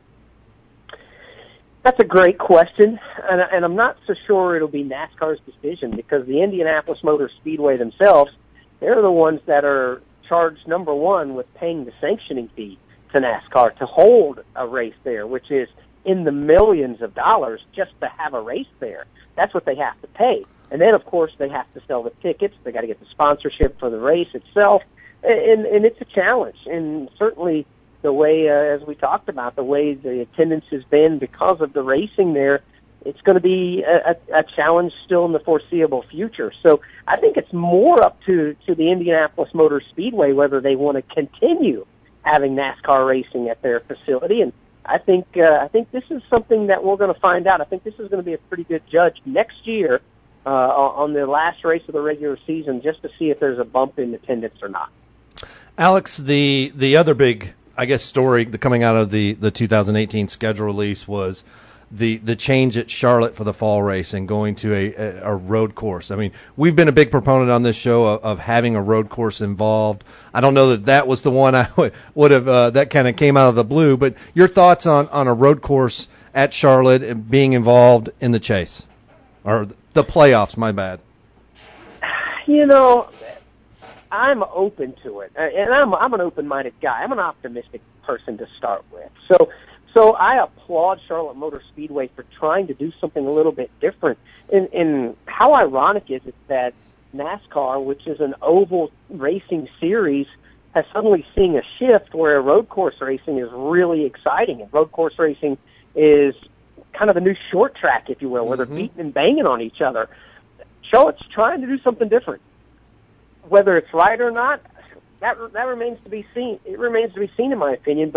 Speaker 10: That's a great question, and, and I'm not so sure it'll be NASCAR's decision, because the Indianapolis Motor Speedway themselves, they're the ones that are charged, number one, with paying the sanctioning fee to NASCAR to hold a race there, which is in the millions of dollars just to have a race there. That's what they have to pay. And then, of course, they have to sell the tickets. They got to get the sponsorship for the race itself, and, and it's a challenge. And certainly the way, uh, as we talked about, the way the attendance has been because of the racing there, it's going to be a, a, a challenge still in the foreseeable future. So I think it's more up to, to the Indianapolis Motor Speedway whether they want to continue having NASCAR racing at their facility. And I think uh, I think this is something that we're going to find out. I think this is going to be a pretty good judge next year uh, on the last race of the regular season, just to see if there's a bump in attendance or not.
Speaker 3: Alex, the the other big, I guess, story coming out of the, the two thousand eighteen schedule release was the the change at Charlotte for the fall race and going to a, a, a road course. I mean, we've been a big proponent on this show of, of having a road course involved. I don't know that that was the one I would, would have, uh, that kind of came out of the blue, but your thoughts on, on a road course at Charlotte and being involved in the chase, or the playoffs, my bad.
Speaker 10: You know, I'm open to it, and I'm I'm an open-minded guy. I'm an optimistic person to start with. So so I applaud Charlotte Motor Speedway for trying to do something a little bit different. And, and how ironic is it that NASCAR, which is an oval racing series, has suddenly seen a shift where road course racing is really exciting, and road course racing is kind of the new short track, if you will, where
Speaker 3: Mm-hmm.
Speaker 10: they're beating and banging on each other. Charlotte's trying to do something different. Whether it's right or not, that that remains to be seen. It remains to be seen, in my opinion. But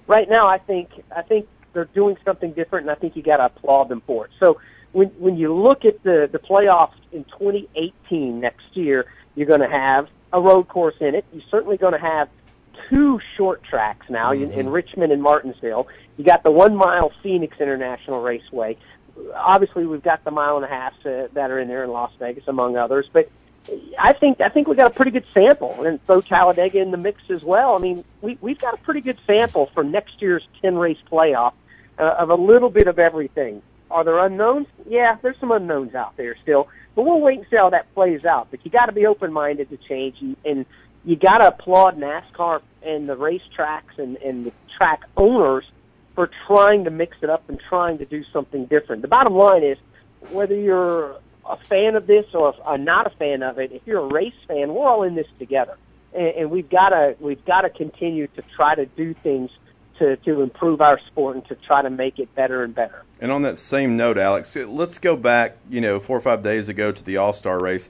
Speaker 10: right now, I think I think they're doing something different, and I think you got to applaud them for it. So when when you look at the the playoffs in twenty eighteen next year, you're going to have a road course in it. You're certainly going to have two short tracks now mm-hmm. in, in Richmond and Martinsville. You got the one mile Phoenix International Raceway. Obviously, we've got the mile and a half uh, that are in there in Las Vegas, among others. But I think I think we got a pretty good sample, and throw Talladega in the mix as well. I mean, we we've got a pretty good sample for next year's ten race playoff uh, of a little bit of everything. Are there unknowns? Yeah, there's some unknowns out there still, but we'll wait and see how that plays out. But you got to be open-minded to change, and, and you got to applaud NASCAR and the racetracks and, and the track owners for trying to mix it up and trying to do something different. The bottom line is, whether you're a fan of this or if, uh, not a fan of it, if you're a race fan, we're all in this together, and, and we've got to we've got to continue to try to do things to to improve our sport and to try to make it better and better.
Speaker 2: And on that same note, Alex, let's go back, you know, four or five days ago to the All-Star race,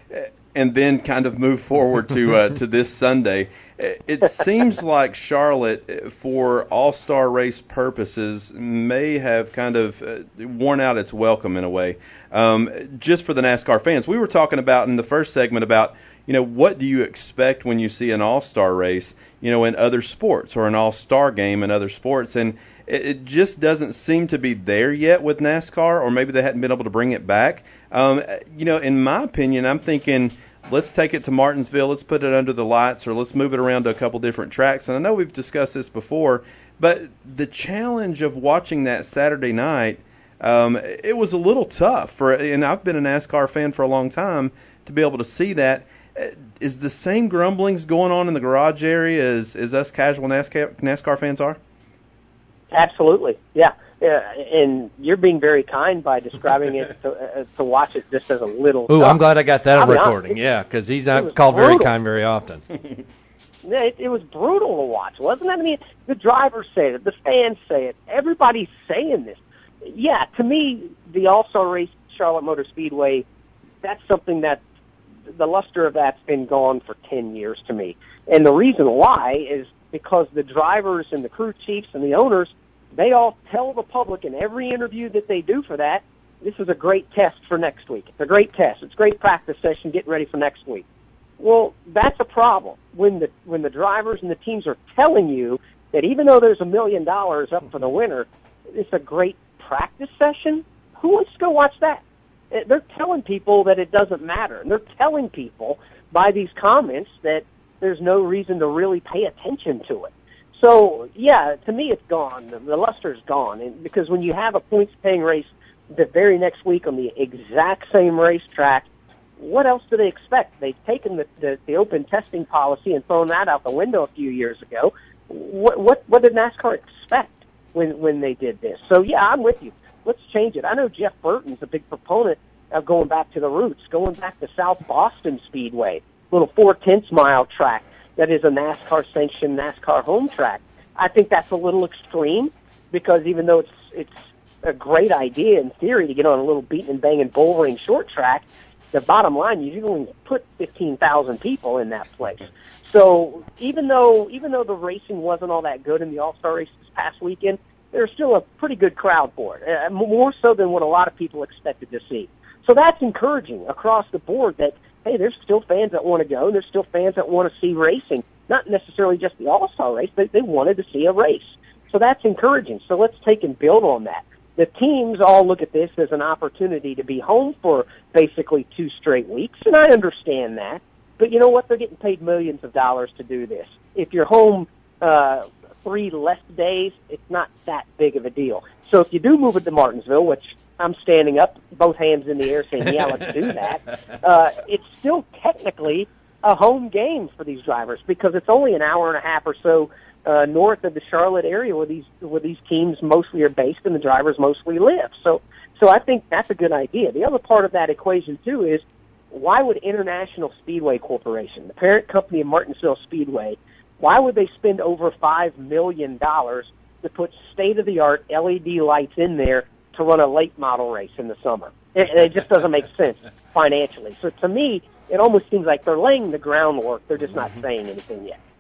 Speaker 2: and then kind of move forward to uh, to this Sunday. It seems like Charlotte, for All-Star race purposes, may have kind of uh, worn out its welcome in a way. Um, just for the NASCAR fans, we were talking about in the first segment about, you know, what do you expect when you see an All-Star race, you know, in other sports, or an All-Star game in other sports, and it, it just doesn't seem to be there yet with NASCAR, or maybe they hadn't been able to bring it back. Um, you know, in my opinion, I'm thinking, let's take it to Martinsville, let's put it under the lights, or let's move it around to a couple different tracks. And I know we've discussed this before, but the challenge of watching that Saturday night, um, it was a little tough. For, and I've been a NASCAR fan for a long time, to be able to see that. Is the same grumblings going on in the garage area as, as us casual NASCAR, NASCAR fans are?
Speaker 10: Absolutely, yeah. Yeah, and you're being very kind by describing it to, uh, to watch it just as a little.
Speaker 3: Ooh,
Speaker 10: tough.
Speaker 3: I'm glad I got that
Speaker 10: I'll
Speaker 3: on recording. Yeah, because he's not called
Speaker 10: brutal.
Speaker 3: very kind very often.
Speaker 10: Yeah, it, it was brutal to watch, wasn't it? I mean, the drivers say it, the fans say it, everybody's saying this. Yeah, to me, the All-Star race, Charlotte Motor Speedway, that's something that the luster of that's been gone for ten years to me. And the reason why is because the drivers and the crew chiefs and the owners, they all tell the public in every interview that they do for that, this is a great test for next week. It's a great test. It's a great practice session getting ready for next week. Well, that's a problem. When the when the drivers and the teams are telling you that even though there's a million dollars up for the winner, it's a great practice session, who wants to go watch that? They're telling people that it doesn't matter. And they're telling people by these comments that there's no reason to really pay attention to it. So, yeah, to me it's gone. The, the luster's gone. And because when you have a points-paying race the very next week on the exact same racetrack, what else do they expect? They've taken the, the, the open testing policy and thrown that out the window a few years ago. What what, what did NASCAR expect when, when they did this? So, yeah, I'm with you. Let's change it. I know Jeff Burton's a big proponent of going back to the roots, going back to South Boston Speedway, little four-tenths mile track that is a NASCAR-sanctioned NASCAR home track. I think that's a little extreme because even though it's it's a great idea in theory to get on a little beating and banging bull ring short track, the bottom line is you only put fifteen thousand people in that place. So even though even though the racing wasn't all that good in the All-Star race this past weekend, there's still a pretty good crowd for it, uh, more so than what a lot of people expected to see. So that's encouraging across the board that, hey, there's still fans that want to go, and there's still fans that want to see racing, not necessarily just the All-Star race, but they wanted to see a race. So that's encouraging. So let's take and build on that. The teams all look at this as an opportunity to be home for basically two straight weeks, and I understand that. But you know what? They're getting paid millions of dollars to do this. If you're home uh, three less days, it's not that big of a deal. So if you do move it to Martinsville, which I'm standing up, both hands in the air saying, yeah, let's do that, uh, it's still technically a home game for these drivers because it's only an hour and a half or so uh, north of the Charlotte area where these where these teams mostly are based and the drivers mostly live. So, so I think that's a good idea. The other part of that equation, too, is why would International Speedway Corporation, the parent company of Martinsville Speedway, why would they spend over five million dollars to put state-of-the-art L E D lights in there to run a late model race in the summer? It, it just doesn't make sense financially. So to me, it almost seems like they're laying the groundwork. They're just not saying anything yet.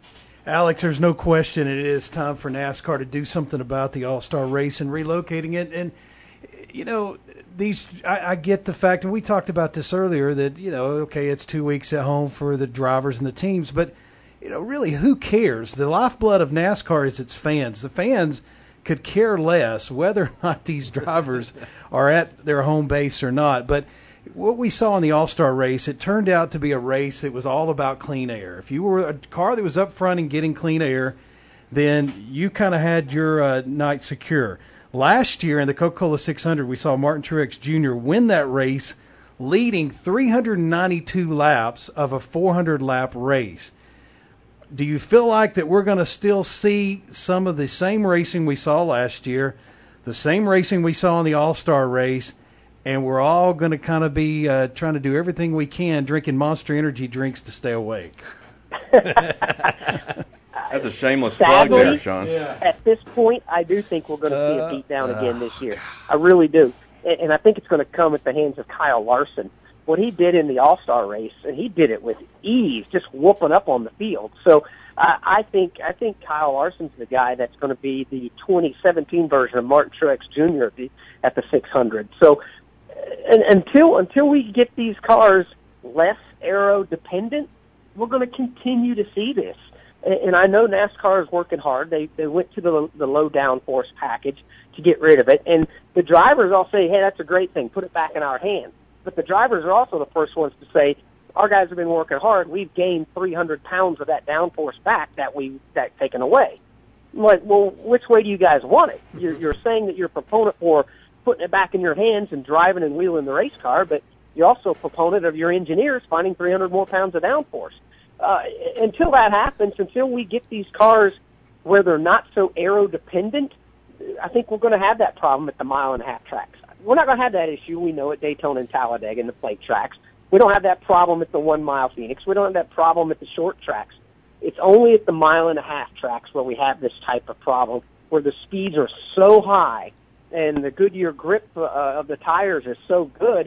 Speaker 4: Alex, there's no question it is time for NASCAR to do something about the All-Star race and relocating it. And, you know, these I, I get the fact, and we talked about this earlier, that, you know, okay, it's two weeks at home for the drivers and the teams, but, you know, really, who cares? The lifeblood of NASCAR is its fans. The fans could care less whether or not these drivers are at their home base or not. But what we saw in the All-Star race, it turned out to be a race that was all about clean air. If you were a car that was up front and getting clean air, then you kind of had your uh, night secure. Last year in the Coca-Cola six hundred, we saw Martin Truex Junior win that race, leading three hundred ninety-two laps of a four hundred lap race. Do you feel like that we're going to still see some of the same racing we saw last year, the same racing we saw in the All-Star race, and we're all going to kind of be uh, trying to do everything we can, drinking Monster Energy drinks to stay awake?
Speaker 2: That's a shameless
Speaker 10: Sadly,
Speaker 2: plug there, Sean.
Speaker 10: Yeah. At this point, I do think we're going to see
Speaker 3: Uh,
Speaker 10: a beatdown
Speaker 3: uh,
Speaker 10: again this year. I really do. And, and I think it's going to come at the hands of Kyle Larson. What he did in the All-Star race, and he did it with ease, just whooping up on the field. So uh, I think I think Kyle Larson's the guy that's going to be the twenty seventeen version of Martin Truex Junior at the, at the six hundred. So and, until until we get these cars less aero dependent, we're going to continue to see this. And I know NASCAR is working hard. They they went to the the low downforce package to get rid of it, and the drivers all say, "Hey, that's a great thing. Put it back in our hands." But the drivers are also the first ones to say, "Our guys have been working hard. We've gained three hundred pounds of that downforce back that we that taken away." I'm like, well, which way do you guys want it? You're, you're saying that you're a proponent for putting it back in your hands and driving and wheeling the race car, but you're also a proponent of your engineers finding three hundred more pounds of downforce. Uh, until that happens, until we get these cars where they're not so aero dependent, I think we're going to have that problem at the mile and a half tracks. We're not going to have that issue. We know at Daytona and Talladega and the plate tracks. We don't have that problem at the one mile Phoenix. We don't have that problem at the short tracks. It's only at the mile and a half tracks where we have this type of problem, where the speeds are so high and the Goodyear grip uh, of the tires is so good.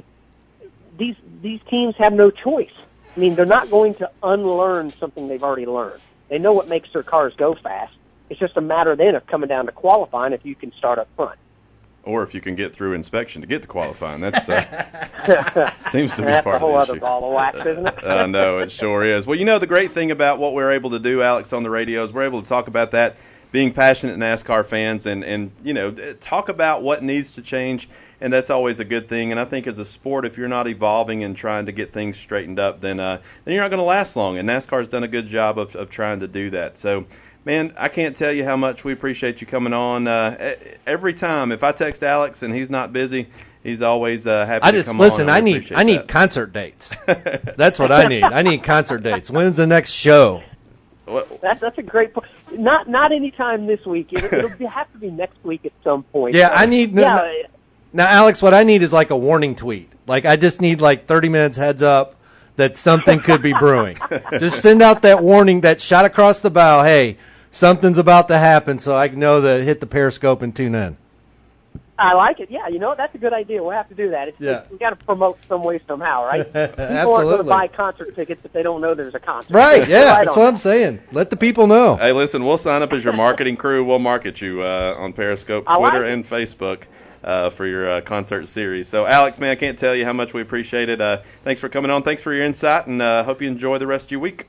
Speaker 10: These these teams have no choice. I mean, they're not going to unlearn something they've already learned. They know what makes their cars go fast. It's just a matter then of coming down to qualifying if you can start up front.
Speaker 2: Or if you can get through inspection to get to qualifying. That's uh, seems to be
Speaker 10: That's
Speaker 2: part
Speaker 10: a whole
Speaker 2: of the
Speaker 10: other
Speaker 2: issue.
Speaker 10: ball of wax, isn't it?
Speaker 2: I know, it sure is. Well, you know, the great thing about what we're able to do, Alex, on the radio is we're able to talk about that, being passionate NASCAR fans, and, and you know, talk about what needs to change, and that's always a good thing. And I think as a sport, if you're not evolving and trying to get things straightened up, then uh, then you're not going to last long. And NASCAR's done a good job of, of trying to do that. So, man, I can't tell you how much we appreciate you coming on. Uh, every time, if I text Alex and he's not busy, he's always uh, happy
Speaker 3: I
Speaker 2: to
Speaker 3: just
Speaker 2: come
Speaker 3: listen.
Speaker 2: on.
Speaker 3: I need I need
Speaker 2: that.
Speaker 3: concert dates. That's what I need. I need concert dates. When's the next show?
Speaker 10: That's that's a great point. Not not anytime this week. It'll, it'll be, have to be next week at some point.
Speaker 3: Yeah, I need.
Speaker 10: Yeah.
Speaker 3: Now, Alex, what I need is like a warning tweet. Like I just need like thirty minutes heads up that something could be brewing. Just send out that warning, that shot across the bow. Hey, something's about to happen, so I know to hit the Periscope and tune in.
Speaker 10: I like it. Yeah, you know what? That's a good idea. We'll have to do that. It's,
Speaker 3: Yeah.
Speaker 10: it's, we got to promote some way somehow, right? People aren't going to
Speaker 3: Absolutely.
Speaker 10: buy concert tickets if they don't know there's a concert.
Speaker 3: Right, yeah,
Speaker 10: Right
Speaker 3: that's
Speaker 10: on
Speaker 3: what I'm saying. Let the people know.
Speaker 2: Hey, listen, we'll sign up as your marketing crew. We'll market you uh, on Periscope,
Speaker 10: I like
Speaker 2: Twitter,
Speaker 10: it.
Speaker 2: and Facebook uh, for your uh, concert series. So, Alex, man, I can't tell you how much we appreciate it. Uh, thanks for coming on. Thanks for your insight, and uh, hope you enjoy the rest of your week.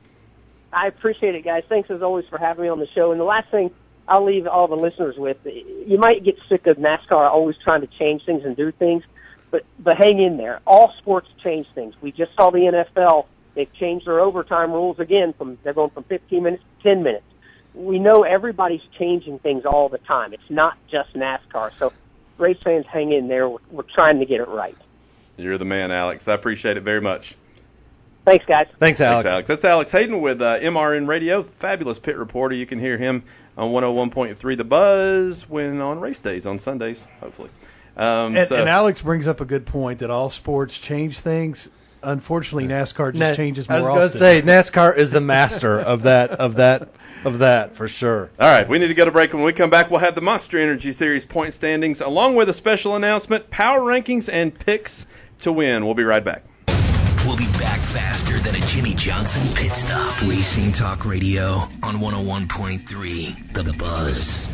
Speaker 10: I appreciate it, guys. Thanks as always for having me on the show. And the last thing I'll leave all the listeners with, you might get sick of NASCAR always trying to change things and do things, but but hang in there. All sports change things. We just saw the N F L. They've changed their overtime rules again. From they're going from fifteen minutes to ten minutes. We know everybody's changing things all the time. It's not just NASCAR. So race fans, hang in there. We're, we're trying to get it right.
Speaker 2: You're the man, Alex. I appreciate it very much.
Speaker 10: Thanks, guys.
Speaker 3: Thanks, Alex.
Speaker 2: Thanks, Alex. That's Alex Hayden with uh, M R N Radio, fabulous pit reporter. You can hear him on one oh one point three The Buzz when on race days on Sundays, hopefully. Um,
Speaker 4: And,
Speaker 2: so,
Speaker 4: and Alex brings up a good point that all sports change things. Unfortunately, NASCAR just
Speaker 3: Na-
Speaker 4: changes
Speaker 3: I
Speaker 4: more
Speaker 3: was
Speaker 4: often.
Speaker 3: going to say NASCAR is the master of that, of that, of that for sure.
Speaker 2: All right, we need to go to break. When we come back, we'll have the Monster Energy Series point standings, along with a special announcement, power rankings, and picks to win. We'll be right back.
Speaker 1: We'll be back back faster than a Jimmy Johnson pit stop. Racing Talk Radio on one oh one point three The Buzz.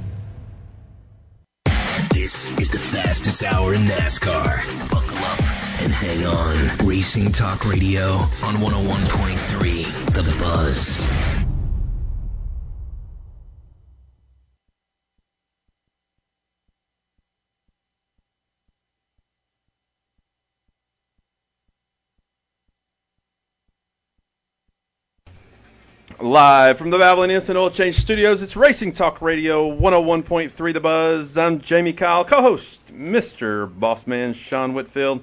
Speaker 1: This is the fastest hour in NASCAR. Buckle up and hang on. Racing Talk Radio on one oh one point three The Buzz.
Speaker 2: Live from the Valvoline Instant Oil Change Studios, it's Racing Talk Radio, one oh one point three The Buzz. I'm Jamie Kyle, co-host, Mister Bossman Sean Whitfield,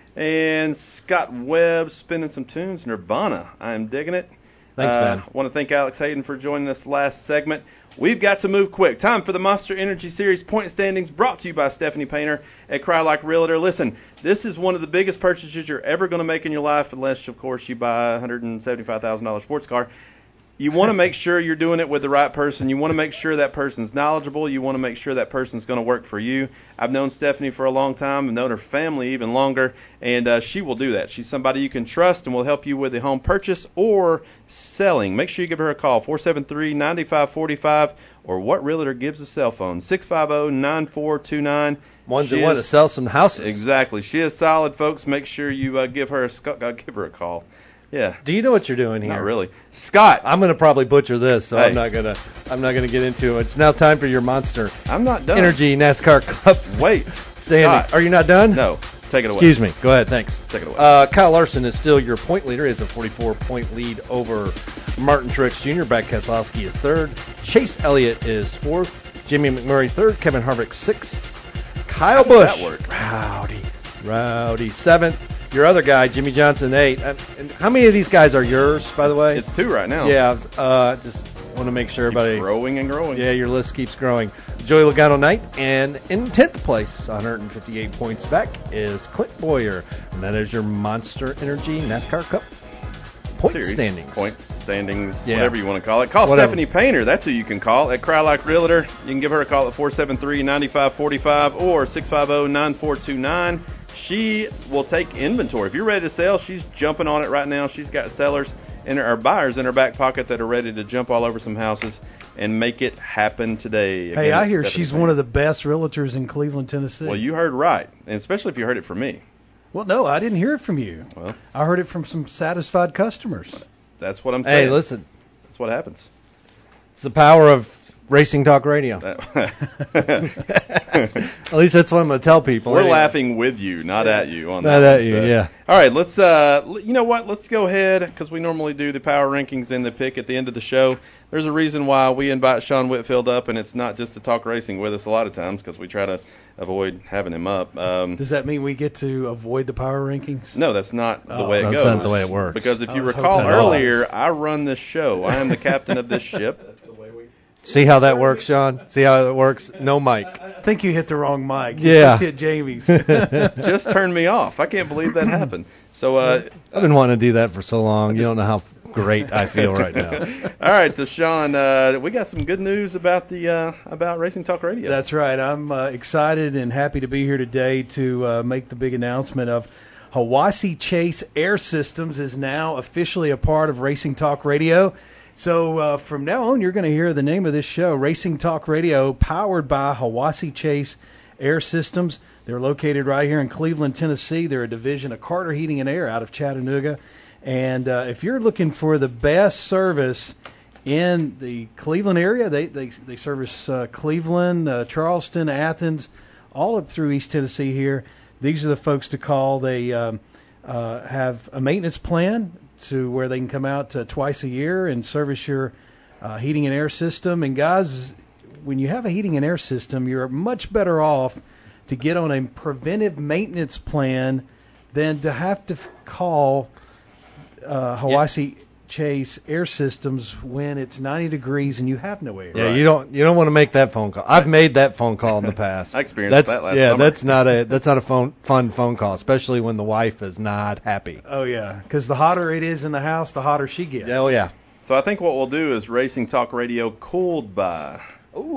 Speaker 2: and Scott Webb spinning some tunes, Nirvana. I'm digging it.
Speaker 3: Thanks,
Speaker 2: uh,
Speaker 3: man.
Speaker 2: I want to thank Alex Hayden for joining us last segment. We've got to move quick. Time for the Monster Energy Series point standings, brought to you by Stephanie Painter at Crylike Realtor. Listen, this is one of the biggest purchases you're ever going to make in your life, unless, of course, you buy a one hundred seventy-five thousand dollars sports car. You want to make sure you're doing it with the right person. You want to make sure that person's knowledgeable. You want to make sure that person's going to work for you. I've known Stephanie for a long time. I've known her family even longer, and uh, she will do that. She's somebody you can trust and will help you with the home purchase or selling. Make sure you give her a call, four seven three, nine five four five, or what realtor gives a cell phone, six five zero, nine four two nine.
Speaker 3: Ones that want to sell some houses.
Speaker 2: Exactly. She is solid, folks. Make sure you uh, give her a uh, give her a call. Yeah.
Speaker 3: Do you know what you're doing here?
Speaker 2: Not really. Scott.
Speaker 3: I'm going to probably butcher this, so
Speaker 2: hey.
Speaker 3: I'm not going to I'm not going to get into it. It's now time for your Monster
Speaker 2: I'm not done.
Speaker 3: Energy NASCAR Cup.
Speaker 2: Wait.
Speaker 3: Standing.
Speaker 2: Scott.
Speaker 3: Are you not done?
Speaker 2: No. Take it away.
Speaker 3: Excuse me. Go ahead. Thanks.
Speaker 2: Take it away.
Speaker 3: Uh, Kyle Larson is still your point leader. He has a forty-four point lead over Martin Truex Junior Brad Keselowski is third. Chase Elliott is fourth. Jimmy McMurray third. Kevin Harvick sixth. Kyle
Speaker 2: How
Speaker 3: Busch.
Speaker 2: does that work?
Speaker 3: Rowdy. Rowdy seventh. Your other guy, Jimmy Johnson, eight. And, and how many of these guys are yours, by the way?
Speaker 2: It's two right now.
Speaker 3: Yeah, uh, just want to make sure everybody.
Speaker 2: Keeps growing and growing.
Speaker 3: Yeah, your list keeps growing. Joey Logano Knight, and in tenth place, one hundred fifty-eight points back, is Clint Boyer. And that is your Monster Energy NASCAR Cup point
Speaker 2: Series.
Speaker 3: standings.
Speaker 2: Point standings,
Speaker 3: Yeah.
Speaker 2: whatever you want to call it. Call
Speaker 3: Whatever.
Speaker 2: Stephanie Painter. That's who you can call at Crylike Realtor. You can give her a call at four seven three, nine five four five or six five zero, nine four two nine. She will take inventory. If you're ready to sell, she's jumping on it right now. She's got sellers and or buyers in her back pocket that are ready to jump all over some houses and make it happen today. Again,
Speaker 4: Hey, I hear
Speaker 2: Stephanie
Speaker 4: she's
Speaker 2: Painter.
Speaker 4: one of the best realtors in Cleveland, Tennessee.
Speaker 2: Well, you heard right, and especially if you heard it from me.
Speaker 4: Well, no, I didn't hear it from you.
Speaker 2: Well,
Speaker 4: I heard it from some satisfied customers.
Speaker 2: that's what I'm saying.
Speaker 3: Hey, listen,
Speaker 2: That's what happens.
Speaker 3: it's the power of Racing Talk Radio. At least that's what I'm going to tell people.
Speaker 2: We're
Speaker 3: anyway.
Speaker 2: laughing with you, not at you. On
Speaker 3: Not
Speaker 2: that
Speaker 3: at
Speaker 2: one,
Speaker 3: you,
Speaker 2: so.
Speaker 3: yeah.
Speaker 2: All right, let's. Uh, l- you know what? Let's go ahead because we normally do the power rankings and the pick at the end of the show. There's a reason why we invite Sean Whitfield up, and it's not just to talk racing with us a lot of times because we try to avoid having him up. Um,
Speaker 4: Does that mean we get to avoid the power rankings?
Speaker 2: no, that's not the
Speaker 4: Oh,
Speaker 2: way it
Speaker 3: That's
Speaker 2: goes.
Speaker 3: not the way it works.
Speaker 2: Because if
Speaker 4: I
Speaker 2: you
Speaker 4: was
Speaker 2: recall
Speaker 4: hoping it
Speaker 2: earlier,
Speaker 4: was.
Speaker 2: I run this show. I am the captain of this ship.
Speaker 3: See how that works, Sean? See how it works? No mic.
Speaker 4: I think you hit the wrong mic. You
Speaker 3: Yeah.
Speaker 4: just hit Jamie's.
Speaker 2: Just turned me off. I can't believe that happened. So, uh,
Speaker 3: I've been wanting to do that for so long. You don't know how great I feel right now.
Speaker 2: all right, so Sean, uh, we got some good news about the uh, about Racing Talk Radio.
Speaker 4: That's right. I'm uh, excited and happy to be here today to uh, make the big announcement of Hiwassee Chase Air Systems is now officially a part of Racing Talk Radio. So uh, from now on, you're going to hear the name of this show, Racing Talk Radio, powered by Hiwassee Chase Air Systems. They're located right here in Cleveland, Tennessee. They're a division of Carter Heating and Air out of Chattanooga. And uh, if you're looking for the best service in the Cleveland area, they they, they service uh, Cleveland, uh, Charleston, Athens, all up through East Tennessee here. These are the folks to call. They um, uh, have a maintenance plan to where they can come out uh, twice a year and service your uh, heating and air system. And guys, when you have a heating and air system, you're much better off to get on a preventive maintenance plan than to have to f- call uh, Hiwassee Chase Air Systems when it's ninety degrees and you have no air.
Speaker 3: Yeah, you don't you don't want to make that phone call. I've made that phone call in the past.
Speaker 2: I experienced
Speaker 3: that's,
Speaker 2: that last
Speaker 3: yeah,
Speaker 2: summer.
Speaker 3: that's not a that's not a phone fun phone call, especially when the wife is not happy.
Speaker 4: Oh yeah, because the hotter it is in the house, the hotter she gets.
Speaker 3: Oh yeah.
Speaker 2: So I think what we'll do is Racing Talk Radio cooled by
Speaker 3: Ooh.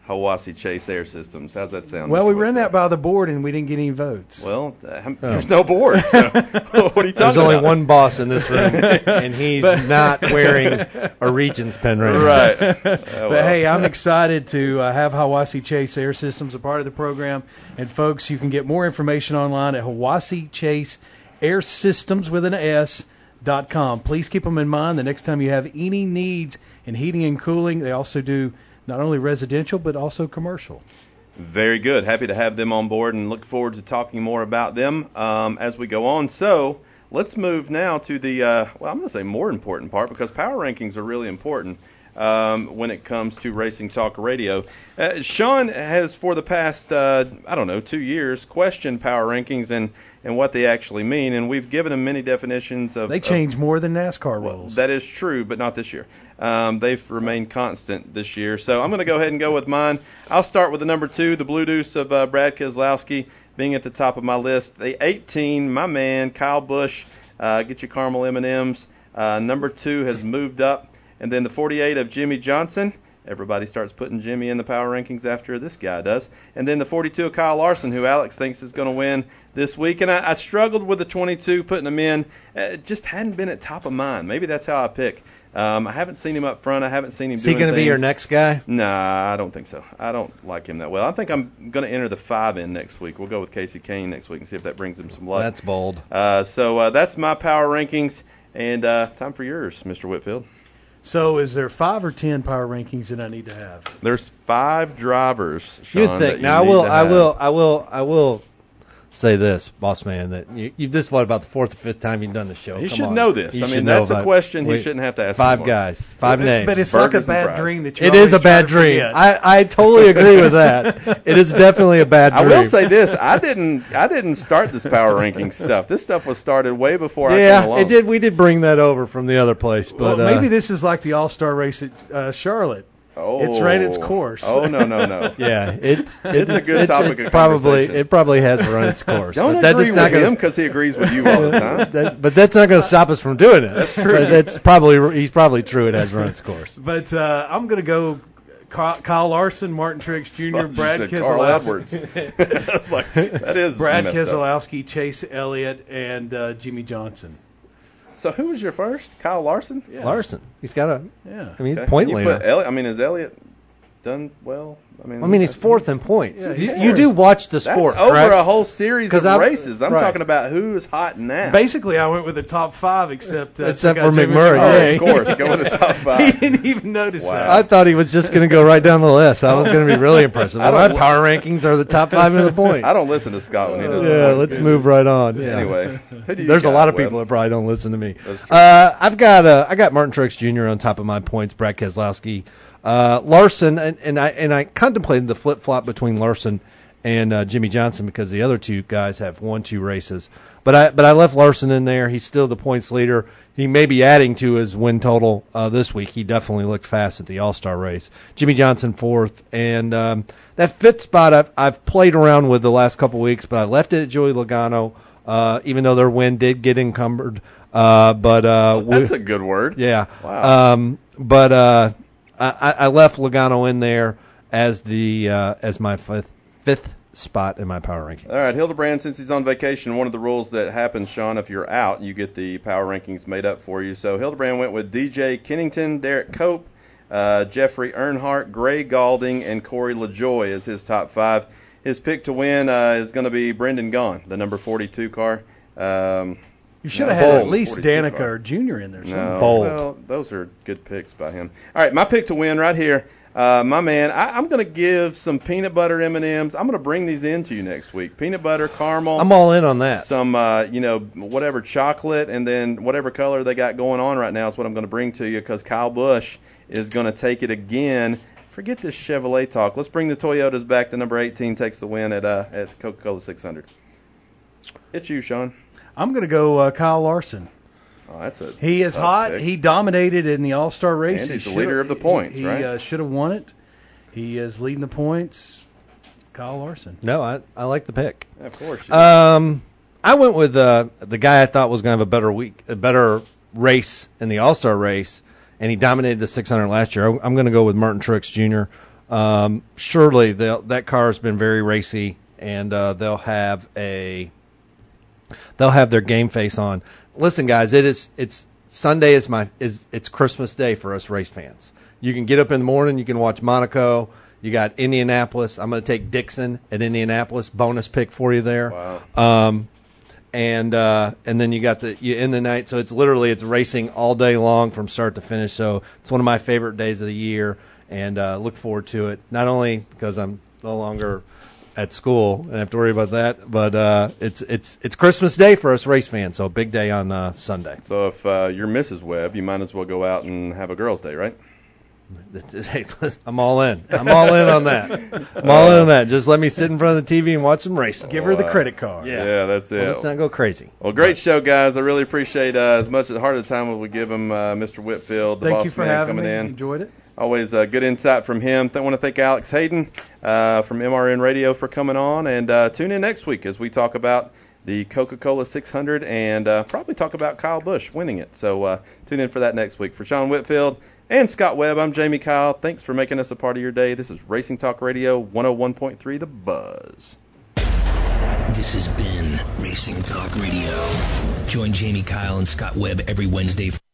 Speaker 2: Hiwassee Chase Air Systems. How's that sound?
Speaker 4: Well, we ran that by the board, and we didn't get any votes.
Speaker 2: Well, uh, there's no board. So what are you talking
Speaker 3: There's only
Speaker 2: about?
Speaker 3: one boss in this room, and he's not wearing a Regions pen right now.
Speaker 2: Right. Uh,
Speaker 4: But
Speaker 2: well.
Speaker 4: hey, I'm excited to uh, have Hiwassee Chase Air Systems a part of the program. And folks, you can get more information online at Hiwassee Chase Air Systems with an S dot com. Please keep them in mind the next time you have any needs in heating and cooling. They also do not only residential but also commercial.
Speaker 2: Very good. Happy to have them on board and look forward to talking more about them um, as we go on. So let's move now to the, uh, well, I'm going to say more important part, because power rankings are really important um, when it comes to Racing Talk Radio. Uh, Sean has, for the past, uh, I don't know, two years, questioned power rankings and, and what they actually mean, and we've given him many definitions of...
Speaker 4: They change
Speaker 2: of,
Speaker 4: more than NASCAR rules.
Speaker 2: Well, that is true, but not this year. Um, they've remained constant this year. So I'm going to go ahead and go with mine. I'll start with the number two, the Blue Deuce of uh, Brad Keselowski, being at the top of my list. The eighteen, my man, Kyle Busch, uh, get your caramel M and M's. Uh, number two has moved up. And then the forty-eight of Jimmy Johnson. Everybody starts putting Jimmy in the power rankings after this guy does. And then the forty-two of Kyle Larson, who Alex thinks is going to win this week. And I, I struggled with the twenty-two, putting him in. Uh, just hadn't been at top of mind. Maybe that's how I pick. Um, I haven't seen him up front. I haven't seen him
Speaker 3: Is
Speaker 2: doing
Speaker 3: he going to be your next guy?
Speaker 2: Nah, I don't think so. I don't like him that well. I think I'm going to enter the five in next week. We'll go with Casey Kane next week and see if that brings him some luck.
Speaker 3: That's bold.
Speaker 2: Uh, so uh, that's my power rankings. And uh, time for yours, Mister Whitfield.
Speaker 4: So is there five or ten power rankings that I need to have?
Speaker 2: There's five drivers, Sean.
Speaker 3: You'd
Speaker 2: that
Speaker 3: think.
Speaker 2: you
Speaker 3: Now I
Speaker 2: need
Speaker 3: will.
Speaker 2: to
Speaker 3: I
Speaker 2: have.
Speaker 3: will. I will. I will say this, boss man, that you, you this is what about the fourth or fifth time you've done the show.
Speaker 2: He
Speaker 3: Come
Speaker 2: should
Speaker 3: on.
Speaker 2: know this.
Speaker 3: You
Speaker 2: I
Speaker 3: should
Speaker 2: mean,
Speaker 3: know
Speaker 2: that's a
Speaker 3: about-
Speaker 2: question he
Speaker 3: wait,
Speaker 2: shouldn't have to ask.
Speaker 3: Five
Speaker 2: anymore.
Speaker 3: guys, five names.
Speaker 4: But it's
Speaker 2: Burgers
Speaker 4: like a
Speaker 2: and
Speaker 4: bad
Speaker 2: fries.
Speaker 4: dream that you
Speaker 3: It is a
Speaker 4: always try
Speaker 3: bad
Speaker 4: to
Speaker 3: dream.
Speaker 4: forget.
Speaker 3: I, I totally agree with that. It is definitely a bad
Speaker 2: I
Speaker 3: dream.
Speaker 2: will say this: I didn't, I didn't start this power ranking stuff. This stuff was started way before I came
Speaker 3: yeah,
Speaker 2: along.
Speaker 3: it did. We did bring that over from the other place, but
Speaker 4: well,
Speaker 3: uh,
Speaker 4: maybe this is like the All-Star race at uh, Charlotte.
Speaker 2: Oh.
Speaker 4: It's ran its course.
Speaker 2: Oh no no no!
Speaker 3: yeah, it, it,
Speaker 2: It's a good
Speaker 3: it's,
Speaker 2: topic
Speaker 3: it's
Speaker 2: of
Speaker 3: probably
Speaker 2: conversation.
Speaker 3: it probably has run its course.
Speaker 2: Don't
Speaker 3: but that-
Speaker 2: agree
Speaker 3: that's
Speaker 2: with
Speaker 3: not gonna-
Speaker 2: him because he agrees with you all the time.
Speaker 3: that, but that's not going to stop us from doing it. That's true. But that's probably he's probably true. It has run its course.
Speaker 4: But uh, I'm going to go Kyle Kyle Larson, Martin Truex Junior,
Speaker 2: You
Speaker 4: Brad
Speaker 2: said Carl Edwards.
Speaker 4: Keselowski,
Speaker 2: That's like that is
Speaker 4: Brad
Speaker 2: messed up.
Speaker 4: Keselowski, Chase Elliott, and uh, Jimmy Johnson.
Speaker 2: So who was your first? Kyle Larson?
Speaker 4: Yeah.
Speaker 3: Larson, he's got a.
Speaker 4: Yeah.
Speaker 3: I mean,
Speaker 2: Okay.
Speaker 3: point
Speaker 2: You
Speaker 3: leader.
Speaker 2: put Elliott, I mean, is Elliott done well? I mean,
Speaker 3: I mean, he's fourth in points.
Speaker 4: Yeah,
Speaker 3: you,
Speaker 4: he's
Speaker 3: you do watch the
Speaker 2: That's
Speaker 3: sport,
Speaker 2: over
Speaker 3: correct?
Speaker 2: a whole series
Speaker 3: 'Cause
Speaker 2: of
Speaker 3: I'm-
Speaker 2: races. I'm
Speaker 3: right.
Speaker 2: talking about who's hot now.
Speaker 4: Basically, I went with the top five, except uh,
Speaker 3: Except
Speaker 4: took out
Speaker 3: for
Speaker 4: Jamie
Speaker 3: McMurray,
Speaker 2: Oh,
Speaker 3: yeah.
Speaker 2: of course, go with the top
Speaker 4: he
Speaker 2: five.
Speaker 4: didn't even notice
Speaker 2: Wow.
Speaker 4: that.
Speaker 3: I thought he was just going to go right down the list. I was going to be really impressive.
Speaker 2: I
Speaker 3: My
Speaker 2: don't-
Speaker 3: power rankings are the top five in the points.
Speaker 2: I don't listen to Scott when he does
Speaker 3: Yeah,
Speaker 2: that.
Speaker 3: let's move right on. Yeah.
Speaker 2: Anyway, who do you
Speaker 3: There's a
Speaker 2: got,
Speaker 3: lot of
Speaker 2: Webb?
Speaker 3: people that probably don't listen to me.
Speaker 2: That's true.
Speaker 3: Uh, I've got uh, I got Martin Truex Junior on top of my points. Brad Keselowski, uh, Larson, and, and I and I contemplated the flip flop between Larson and uh, Jimmy Johnson because the other two guys have won two races. But I but I left Larson in there. He's still the points leader. He may be adding to his win total uh, this week. He definitely looked fast at the All-Star race. Jimmy Johnson fourth, and um, that fifth spot I've I've played around with the last couple weeks, but I left it at Joey Logano. Uh, even though their win did get encumbered, uh, but uh, we-
Speaker 2: That's a good word.
Speaker 3: yeah.
Speaker 2: Wow.
Speaker 3: Um, but uh, I, I left Logano in there as the uh, as my fifth, fifth spot in my power ranking.
Speaker 2: All right, Hildebrand, since he's on vacation, one of the rules that happens, Sean, if you're out, you get the power rankings made up for you. So Hildebrand went with D J Kennington, Derek Cope, uh, Jeffrey Earnhardt, Gray Galding, and Corey LaJoie as his top five. His pick to win uh, is going to be Brendan Gaughan, the number forty-two car. Um,
Speaker 4: You should
Speaker 2: no,
Speaker 4: have had at
Speaker 2: bold,
Speaker 4: least
Speaker 2: forty-two
Speaker 4: Danica
Speaker 2: car.
Speaker 4: or Junior in there. somewhere.
Speaker 2: No,
Speaker 3: Bold.
Speaker 2: well, those are good picks by him. All right, my pick to win right here. Uh, my man, I, I'm going to give some peanut butter M and M's. I'm going to bring these in to you next week. Peanut butter, caramel.
Speaker 3: I'm all in on that.
Speaker 2: Some, uh, you know, whatever chocolate, and then whatever color they got going on right now is what I'm going to bring to you because Kyle Busch is going to take it again. Forget this Chevrolet talk. Let's bring the Toyotas back. The number eighteen takes the win at uh, at Coca-Cola six hundred. It's you, Sean.
Speaker 4: I'm going to go uh, Kyle Larson.
Speaker 2: Oh, that's a
Speaker 4: He is
Speaker 2: tough
Speaker 4: hot.
Speaker 2: pick.
Speaker 4: He dominated in the All-Star race.
Speaker 2: And he's
Speaker 4: He
Speaker 2: the leader
Speaker 4: shoulda-
Speaker 2: of the points,
Speaker 4: he,
Speaker 2: right?
Speaker 4: He uh, should have won it. He is leading the points. Kyle Larson.
Speaker 3: No, I I like the pick.
Speaker 2: Yeah, of course.
Speaker 3: Um, I went with uh, the guy I thought was going to have a better week, a better race in the All-Star race, and he dominated the six hundred last year. I'm going to go with Martin Truex Junior Um, surely they'll, that car has been very racy, and uh, they'll have a they'll have their game face on. Listen, guys, it is it's Sunday is my is it's Christmas Day for us race fans. You can get up in the morning, you can watch Monaco. You got Indianapolis. I'm going to take Dixon at Indianapolis. Bonus pick for you there.
Speaker 2: Wow.
Speaker 3: Um, and uh, and then you got the you end the night. So it's literally it's racing all day long from start to finish. So it's one of my favorite days of the year, and uh, look forward to it. Not only because I'm no longer at school and have to worry about that, but uh, it's it's it's Christmas Day for us race fans. So a big day on uh, Sunday.
Speaker 2: So if uh, you're Missus Webb, you might as well go out and have a girls' day, right?
Speaker 3: Hey, listen, I'm all in. I'm all in on that. I'm all in on that. Just let me sit in front of the T V and watch some racing.
Speaker 4: Give her the credit card.
Speaker 2: Yeah, yeah that's it.
Speaker 3: Well, let's not go crazy.
Speaker 2: Well, great show, guys. I really appreciate uh, as much as hard of the time we give him, uh, Mister Whitfield, the
Speaker 4: Thank
Speaker 2: boss
Speaker 4: you for
Speaker 2: man,
Speaker 4: having
Speaker 2: coming
Speaker 4: me.
Speaker 2: in.
Speaker 4: Enjoyed it.
Speaker 2: Always uh, good insight from him. I want to thank Alex Hayden uh, from M R N Radio for coming on, and uh, tune in next week as we talk about the Coca-Cola six hundred and uh, probably talk about Kyle Busch winning it. So uh, tune in for that next week. For Sean Whitfield and Scott Webb, I'm Jamie Kyle. Thanks for making us a part of your day. This is Racing Talk Radio one oh one point three The Buzz.
Speaker 1: This has been Racing Talk Radio. Join Jamie Kyle and Scott Webb every Wednesday.